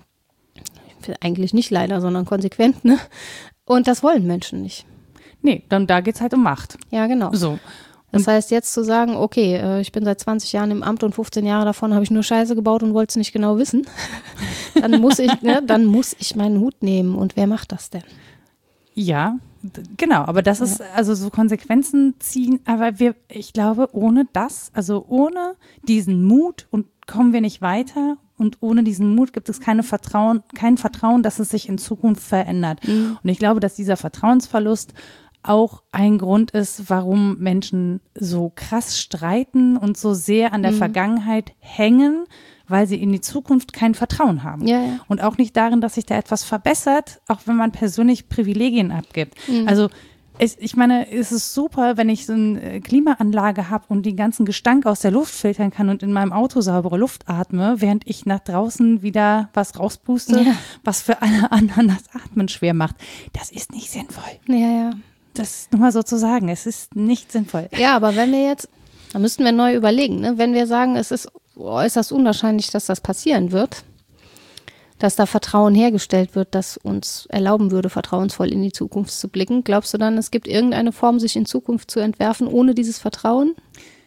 Eigentlich nicht leider, sondern konsequent, ne? Und das wollen Menschen nicht. Nee, dann da geht's halt um Macht. Ja, genau. So. Das heißt, jetzt zu sagen, okay, ich bin seit zwanzig Jahren im Amt und fünfzehn Jahre davon habe ich nur Scheiße gebaut und wollte es nicht genau wissen, dann muss ich, ne, dann muss ich meinen Hut nehmen. Und wer macht das denn? Ja, genau, aber das ist, also so Konsequenzen ziehen, aber wir, ich glaube, ohne das, also ohne diesen Mut und kommen wir nicht weiter und ohne diesen Mut gibt es keine Vertrauen, kein Vertrauen, dass es sich in Zukunft verändert. Mhm. Und ich glaube, dass dieser Vertrauensverlust auch ein Grund ist, warum Menschen so krass streiten und so sehr an der mhm. Vergangenheit hängen, weil sie in die Zukunft kein Vertrauen haben. Ja, ja. Und auch nicht darin, dass sich da etwas verbessert, auch wenn man persönlich Privilegien abgibt. Mhm. Also es, ich meine, es ist super, wenn ich so eine Klimaanlage habe und den ganzen Gestank aus der Luft filtern kann und in meinem Auto saubere Luft atme, während ich nach draußen wieder was rauspuste, ja. was für alle anderen das Atmen schwer macht. Das ist nicht sinnvoll. Ja, ja. Das nur mal so zu sagen, es ist nicht sinnvoll. Ja, aber wenn wir jetzt, da müssten wir neu überlegen, ne? Wenn wir sagen, es ist äußerst unwahrscheinlich, dass das passieren wird, dass da Vertrauen hergestellt wird, das uns erlauben würde, vertrauensvoll in die Zukunft zu blicken. Glaubst du dann, es gibt irgendeine Form, sich in Zukunft zu entwerfen, ohne dieses Vertrauen?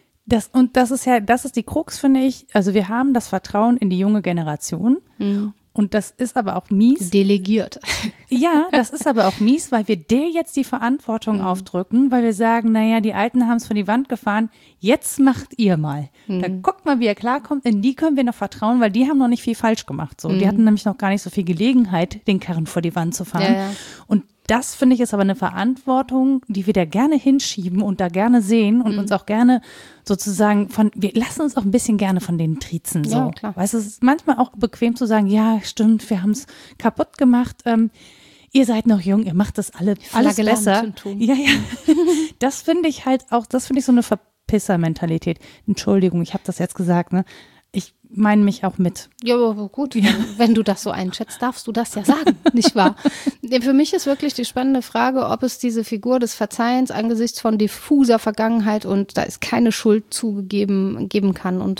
Das, und das ist ja, das ist die Krux, finde ich. Also wir haben das Vertrauen in die junge Generation. Mhm. Und das ist aber auch mies. Delegiert. Ja, das ist aber auch mies, weil wir der jetzt die Verantwortung mhm. aufdrücken, weil wir sagen, naja, die Alten haben es von die Wand gefahren, jetzt macht ihr mal. Mhm. Dann guckt mal, wie er klarkommt, in die können wir noch vertrauen, weil die haben noch nicht viel falsch gemacht. So. Mhm. Die hatten nämlich noch gar nicht so viel Gelegenheit, den Karren vor die Wand zu fahren. Ja, ja. Und das, finde ich, ist aber eine Verantwortung, die wir da gerne hinschieben und da gerne sehen und mhm. uns auch gerne sozusagen von, wir lassen uns auch ein bisschen gerne von denen triezen. So. Ja, klar. Weißt du, es ist manchmal auch bequem zu sagen, ja, stimmt, wir haben es kaputt gemacht. Ähm, ihr seid noch jung, ihr macht das alle, alles besser. Ja, ja. Das finde ich halt auch, das finde ich so eine Verpisser-Mentalität. Entschuldigung, ich habe das jetzt gesagt, ne? Ich meine mich auch mit. Ja, aber gut, ja. Wenn, wenn du das so einschätzt, darfst du das ja sagen, nicht wahr? Für mich ist wirklich die spannende Frage, ob es diese Figur des Verzeihens angesichts von diffuser Vergangenheit und da ist keine Schuld zugegeben geben kann. Und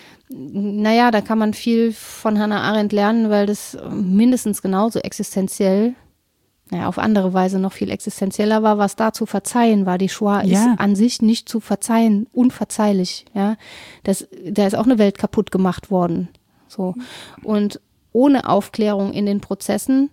naja, da kann man viel von Hannah Arendt lernen, weil das mindestens genauso existenziell, naja, auf andere Weise noch viel existenzieller war, was da zu verzeihen war. Die Shoah ja. ist an sich nicht zu verzeihen, unverzeihlich. Ja, das, da ist auch eine Welt kaputt gemacht worden. So. Und ohne Aufklärung in den Prozessen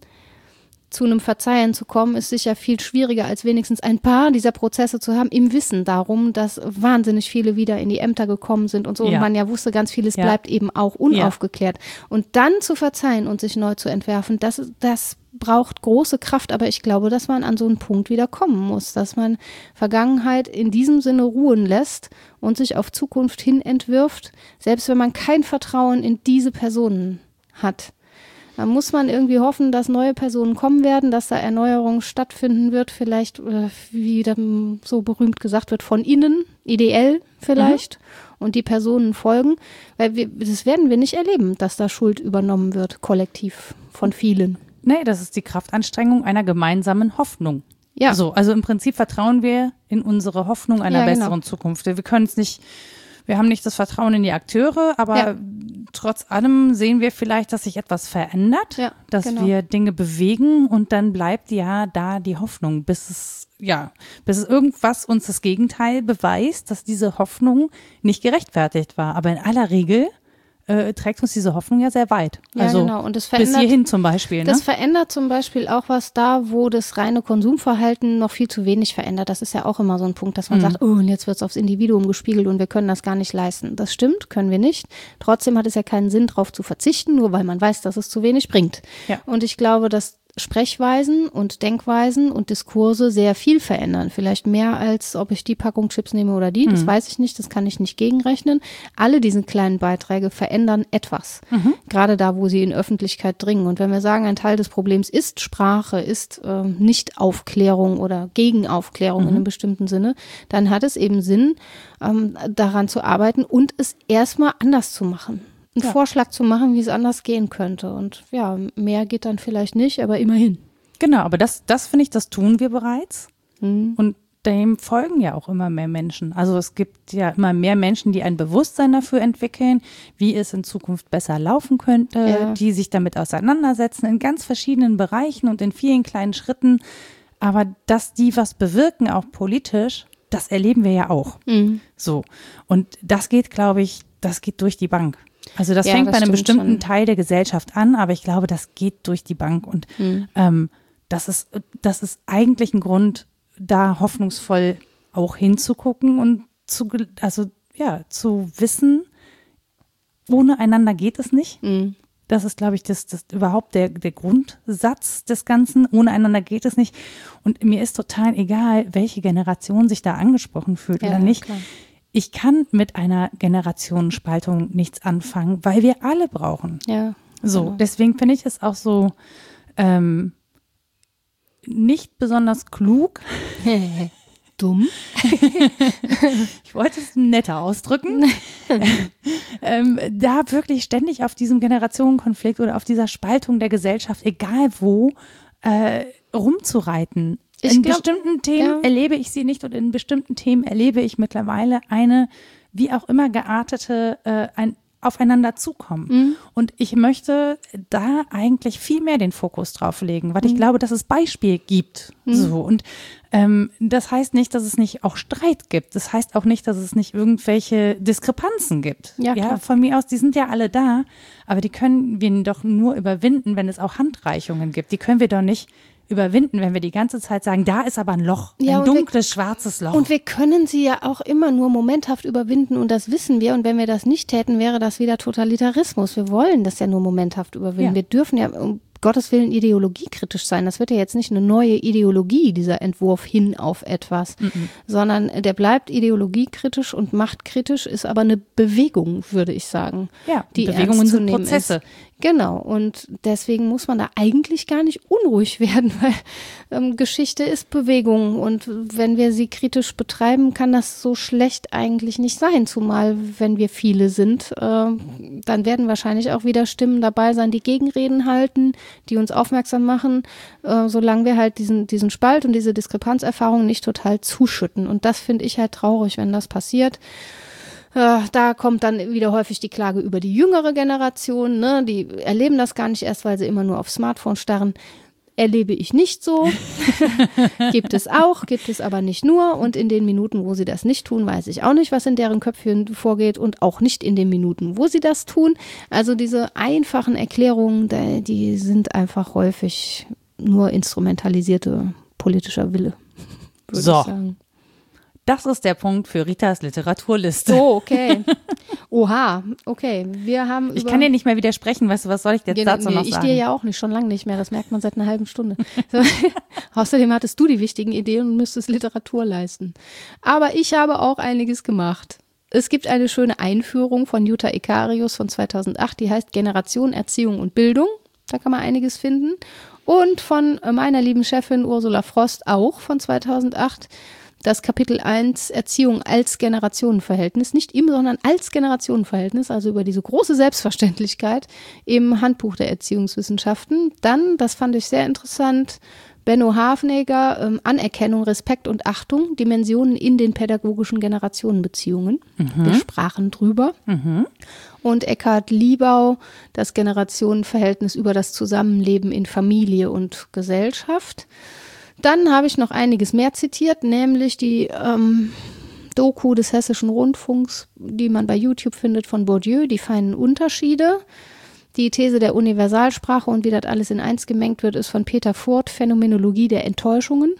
zu einem Verzeihen zu kommen, ist sicher viel schwieriger, als wenigstens ein paar dieser Prozesse zu haben, im Wissen darum, dass wahnsinnig viele wieder in die Ämter gekommen sind und so. Ja. Und man ja wusste, ganz vieles ja. bleibt eben auch unaufgeklärt. Ja. Und dann zu verzeihen und sich neu zu entwerfen, das, das braucht große Kraft, aber ich glaube, dass man an so einen Punkt wieder kommen muss, dass man Vergangenheit in diesem Sinne ruhen lässt und sich auf Zukunft hin entwirft, selbst wenn man kein Vertrauen in diese Personen hat. Da muss man irgendwie hoffen, dass neue Personen kommen werden, dass da Erneuerung stattfinden wird, vielleicht, äh, wie dann so berühmt gesagt wird, von innen, ideell vielleicht, mhm. und die Personen folgen, weil wir, das werden wir nicht erleben, dass da Schuld übernommen wird, kollektiv von vielen. Nee, das ist die Kraftanstrengung einer gemeinsamen Hoffnung. Ja. So, also im Prinzip vertrauen wir in unsere Hoffnung einer ja, besseren genau. Zukunft. Wir können es nicht, wir haben nicht das Vertrauen in die Akteure, aber ja. trotz allem sehen wir vielleicht, dass sich etwas verändert, ja, dass genau. wir Dinge bewegen und dann bleibt ja da die Hoffnung, bis es, ja, bis es irgendwas uns das Gegenteil beweist, dass diese Hoffnung nicht gerechtfertigt war. Aber in aller Regel Äh, trägt uns diese Hoffnung ja sehr weit. Ja, also genau. Und das verändert, bis hierhin zum Beispiel. Das ne? verändert zum Beispiel auch was da, wo das reine Konsumverhalten noch viel zu wenig verändert. Das ist ja auch immer so ein Punkt, dass man mhm. sagt, oh, und jetzt wird es aufs Individuum gespiegelt und wir können das gar nicht leisten. Das stimmt, können wir nicht. Trotzdem hat es ja keinen Sinn, darauf zu verzichten, nur weil man weiß, dass es zu wenig bringt. Ja. Und ich glaube, dass Sprechweisen und Denkweisen und Diskurse sehr viel verändern. Vielleicht mehr, als ob ich die Packung Chips nehme oder die. Das mhm. weiß ich nicht, das kann ich nicht gegenrechnen. Alle diese kleinen Beiträge verändern etwas. Mhm. Gerade da, wo sie in Öffentlichkeit dringen. Und wenn wir sagen, ein Teil des Problems ist Sprache, ist äh, Nicht-Aufklärung oder Gegenaufklärung mhm. in einem bestimmten Sinne, dann hat es eben Sinn, ähm, daran zu arbeiten und es erstmal anders zu machen. Einen ja. Vorschlag zu machen, wie es anders gehen könnte. Und ja, mehr geht dann vielleicht nicht, aber immerhin. Genau, aber das, das finde ich, das tun wir bereits. Mhm. Und dem folgen ja auch immer mehr Menschen. Also es gibt ja immer mehr Menschen, die ein Bewusstsein dafür entwickeln, wie es in Zukunft besser laufen könnte, ja. die sich damit auseinandersetzen in ganz verschiedenen Bereichen und in vielen kleinen Schritten. Aber dass die was bewirken, auch politisch, das erleben wir ja auch. Mhm. So. Und das geht, glaube ich, das geht durch die Bank. Also das ja, fängt das bei einem bestimmten schon. Teil der Gesellschaft an, aber ich glaube, das geht durch die Bank und mhm. ähm, das ist, das ist eigentlich ein Grund, da hoffnungsvoll auch hinzugucken und zu, also ja, zu wissen, ohne einander geht es nicht. Mhm. Das ist, glaube ich, das, das überhaupt der, der Grundsatz des Ganzen. Ohne einander geht es nicht. Und mir ist total egal, welche Generation sich da angesprochen fühlt ja, oder nicht. Klar. Ich kann mit einer Generationenspaltung nichts anfangen, weil wir alle brauchen. Ja. So, genau. Deswegen finde ich es auch so ähm, nicht besonders klug. Dumm. Ich wollte es netter ausdrücken. ähm, da wirklich ständig auf diesem Generationenkonflikt oder auf dieser Spaltung der Gesellschaft, egal wo, äh, rumzureiten. Ich in glaub, bestimmten Themen ja. erlebe ich sie nicht und in bestimmten Themen erlebe ich mittlerweile eine, wie auch immer geartete, äh, ein, aufeinander zukommen. Mhm. Und ich möchte da eigentlich viel mehr den Fokus drauf legen, weil mhm. ich glaube, dass es Beispiel gibt. Mhm. So. Und ähm, das heißt nicht, dass es nicht auch Streit gibt. Das heißt auch nicht, dass es nicht irgendwelche Diskrepanzen gibt. Ja, ja, von mir aus, die sind ja alle da, aber die können wir doch nur überwinden, wenn es auch Handreichungen gibt. Die können wir doch nicht überwinden, wenn wir die ganze Zeit sagen, da ist aber ein Loch, ja, ein dunkles, wir, schwarzes Loch. Und wir können sie ja auch immer nur momenthaft überwinden und das wissen wir. Und wenn wir das nicht täten, wäre das wieder Totalitarismus. Wir wollen das ja nur momenthaft überwinden. Ja. Wir dürfen ja um Gottes Willen ideologiekritisch sein. Das wird ja jetzt nicht eine neue Ideologie, dieser Entwurf hin auf etwas, mhm. sondern der bleibt ideologiekritisch und machtkritisch, ist aber eine Bewegung, würde ich sagen. Ja, die Bewegungen sind Prozesse. Ist. Genau, und deswegen muss man da eigentlich gar nicht unruhig werden, weil ähm, Geschichte ist Bewegung und wenn wir sie kritisch betreiben, kann das so schlecht eigentlich nicht sein, zumal wenn wir viele sind, äh, dann werden wahrscheinlich auch wieder Stimmen dabei sein, die Gegenreden halten, die uns aufmerksam machen, äh, solange wir halt diesen, diesen Spalt und diese Diskrepanzerfahrung nicht total zuschütten und das finde ich halt traurig, wenn das passiert. Da kommt dann wieder häufig die Klage über die jüngere Generation, ne? Die erleben das gar nicht erst, weil sie immer nur auf Smartphone starren. Erlebe ich nicht so. Gibt es auch, gibt es aber nicht nur. Und in den Minuten, wo sie das nicht tun, weiß ich auch nicht, was in deren Köpfchen vorgeht und auch nicht in den Minuten, wo sie das tun. Also diese einfachen Erklärungen, die sind einfach häufig nur instrumentalisierte politischer Wille, würde so. ich sagen. Das ist der Punkt für Ritas Literaturliste. Oh, okay. Oha, okay. Wir haben ich kann dir nicht mehr widersprechen, weißt du, was soll ich jetzt dazu nee, noch ich sagen? Ich dir ja auch nicht, schon lange nicht mehr. Das merkt man seit einer halben Stunde. So. Außerdem hattest du die wichtigen Ideen und müsstest Literatur leisten. Aber ich habe auch einiges gemacht. Es gibt eine schöne Einführung von Jutta Ikarius von zweitausendacht, die heißt Generation, Erziehung und Bildung. Da kann man einiges finden. Und von meiner lieben Chefin Ursula Frost auch von zweitausendacht. Das Kapitel eins, Erziehung als Generationenverhältnis, nicht im, sondern als Generationenverhältnis, also über diese große Selbstverständlichkeit im Handbuch der Erziehungswissenschaften. Dann, das fand ich sehr interessant, Benno Hafneger, ähm, Anerkennung, Respekt und Achtung, Dimensionen in den pädagogischen Generationenbeziehungen. Mhm. Wir sprachen drüber. Mhm. Und Eckhard Liebau, das Generationenverhältnis über das Zusammenleben in Familie und Gesellschaft. Dann habe ich noch einiges mehr zitiert, nämlich die ähm, Doku des Hessischen Rundfunks, die man bei YouTube findet von Bourdieu, die feinen Unterschiede. Die These der Universalsprache und wie das alles in eins gemengt wird, ist von Peter Furt, Phänomenologie der Enttäuschungen.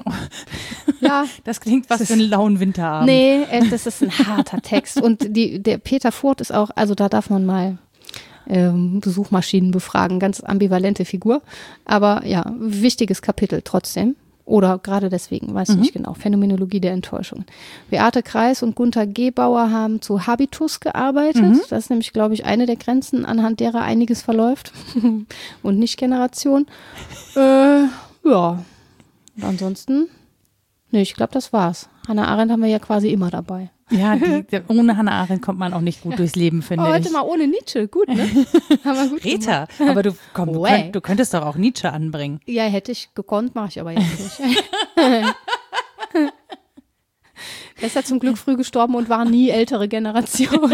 Ja, das klingt was für einen lauen Winterabend. Nee, das ist ein harter Text. Und die, der Peter Furt ist auch, also da darf man mal ähm, Suchmaschinen befragen, ganz ambivalente Figur. Aber ja, wichtiges Kapitel trotzdem. Oder gerade deswegen, weiß ich mhm. nicht genau. Phänomenologie der Enttäuschung. Beate Kreis und Gunther Gebauer haben zu Habitus gearbeitet. Mhm. Das ist nämlich, glaube ich, eine der Grenzen, anhand derer einiges verläuft. Und nicht Generation. äh, ja. Und ansonsten, nee, ich glaube, das war's. Hannah Arendt haben wir ja quasi immer dabei. Ja, die, ohne Hannah Arendt kommt man auch nicht gut durchs Leben, finde oh, ich. Heute mal ohne Nietzsche, gut, ne? Haben wir gut Rita, gemacht. Aber du, komm, du, könnt, du könntest doch auch Nietzsche anbringen. Ja, hätte ich gekonnt, mache ich aber jetzt nicht. Er ist ja zum Glück früh gestorben und war nie ältere Generation.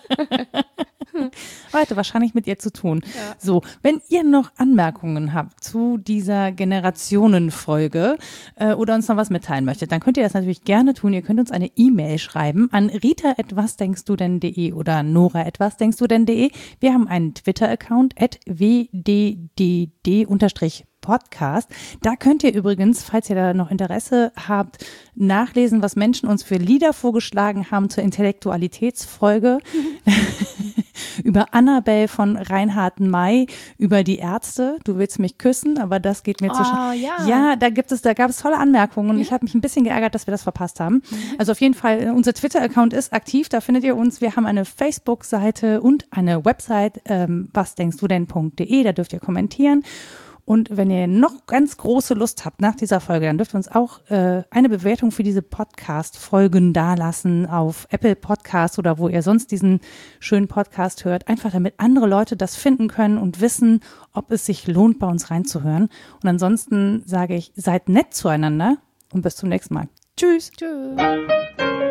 Heute wahrscheinlich mit ihr zu tun. Ja. So, wenn ihr noch Anmerkungen habt zu dieser Generationenfolge äh, oder uns noch was mitteilen möchtet, dann könnt ihr das natürlich gerne tun. Ihr könnt uns eine E-Mail schreiben an rita at wasdenkstudenn.de oder nora at wasdenkstudenn.de. Wir haben einen Twitter-Account at w d d d Podcast. Da könnt ihr übrigens, falls ihr da noch Interesse habt, nachlesen, was Menschen uns für Lieder vorgeschlagen haben zur Intellektualitätsfolge. Über Annabelle von Reinhard May, über die Ärzte. Du willst mich küssen, aber das geht mir oh, zu schnell. Ja, ja da, gibt es, da gab es tolle Anmerkungen und ja. ich habe mich ein bisschen geärgert, dass wir das verpasst haben. Mhm. Also auf jeden Fall, unser Twitter-Account ist aktiv, da findet ihr uns. Wir haben eine Facebook-Seite und eine Website, ähm, wasdenkstudenn punkt de, da dürft ihr kommentieren. Und wenn ihr noch ganz große Lust habt nach dieser Folge, dann dürft ihr uns auch äh, eine Bewertung für diese Podcast-Folgen dalassen auf Apple Podcasts oder wo ihr sonst diesen schönen Podcast hört. Einfach damit andere Leute das finden können und wissen, ob es sich lohnt, bei uns reinzuhören. Und ansonsten sage ich, seid nett zueinander und bis zum nächsten Mal. Tschüss. Tschüss.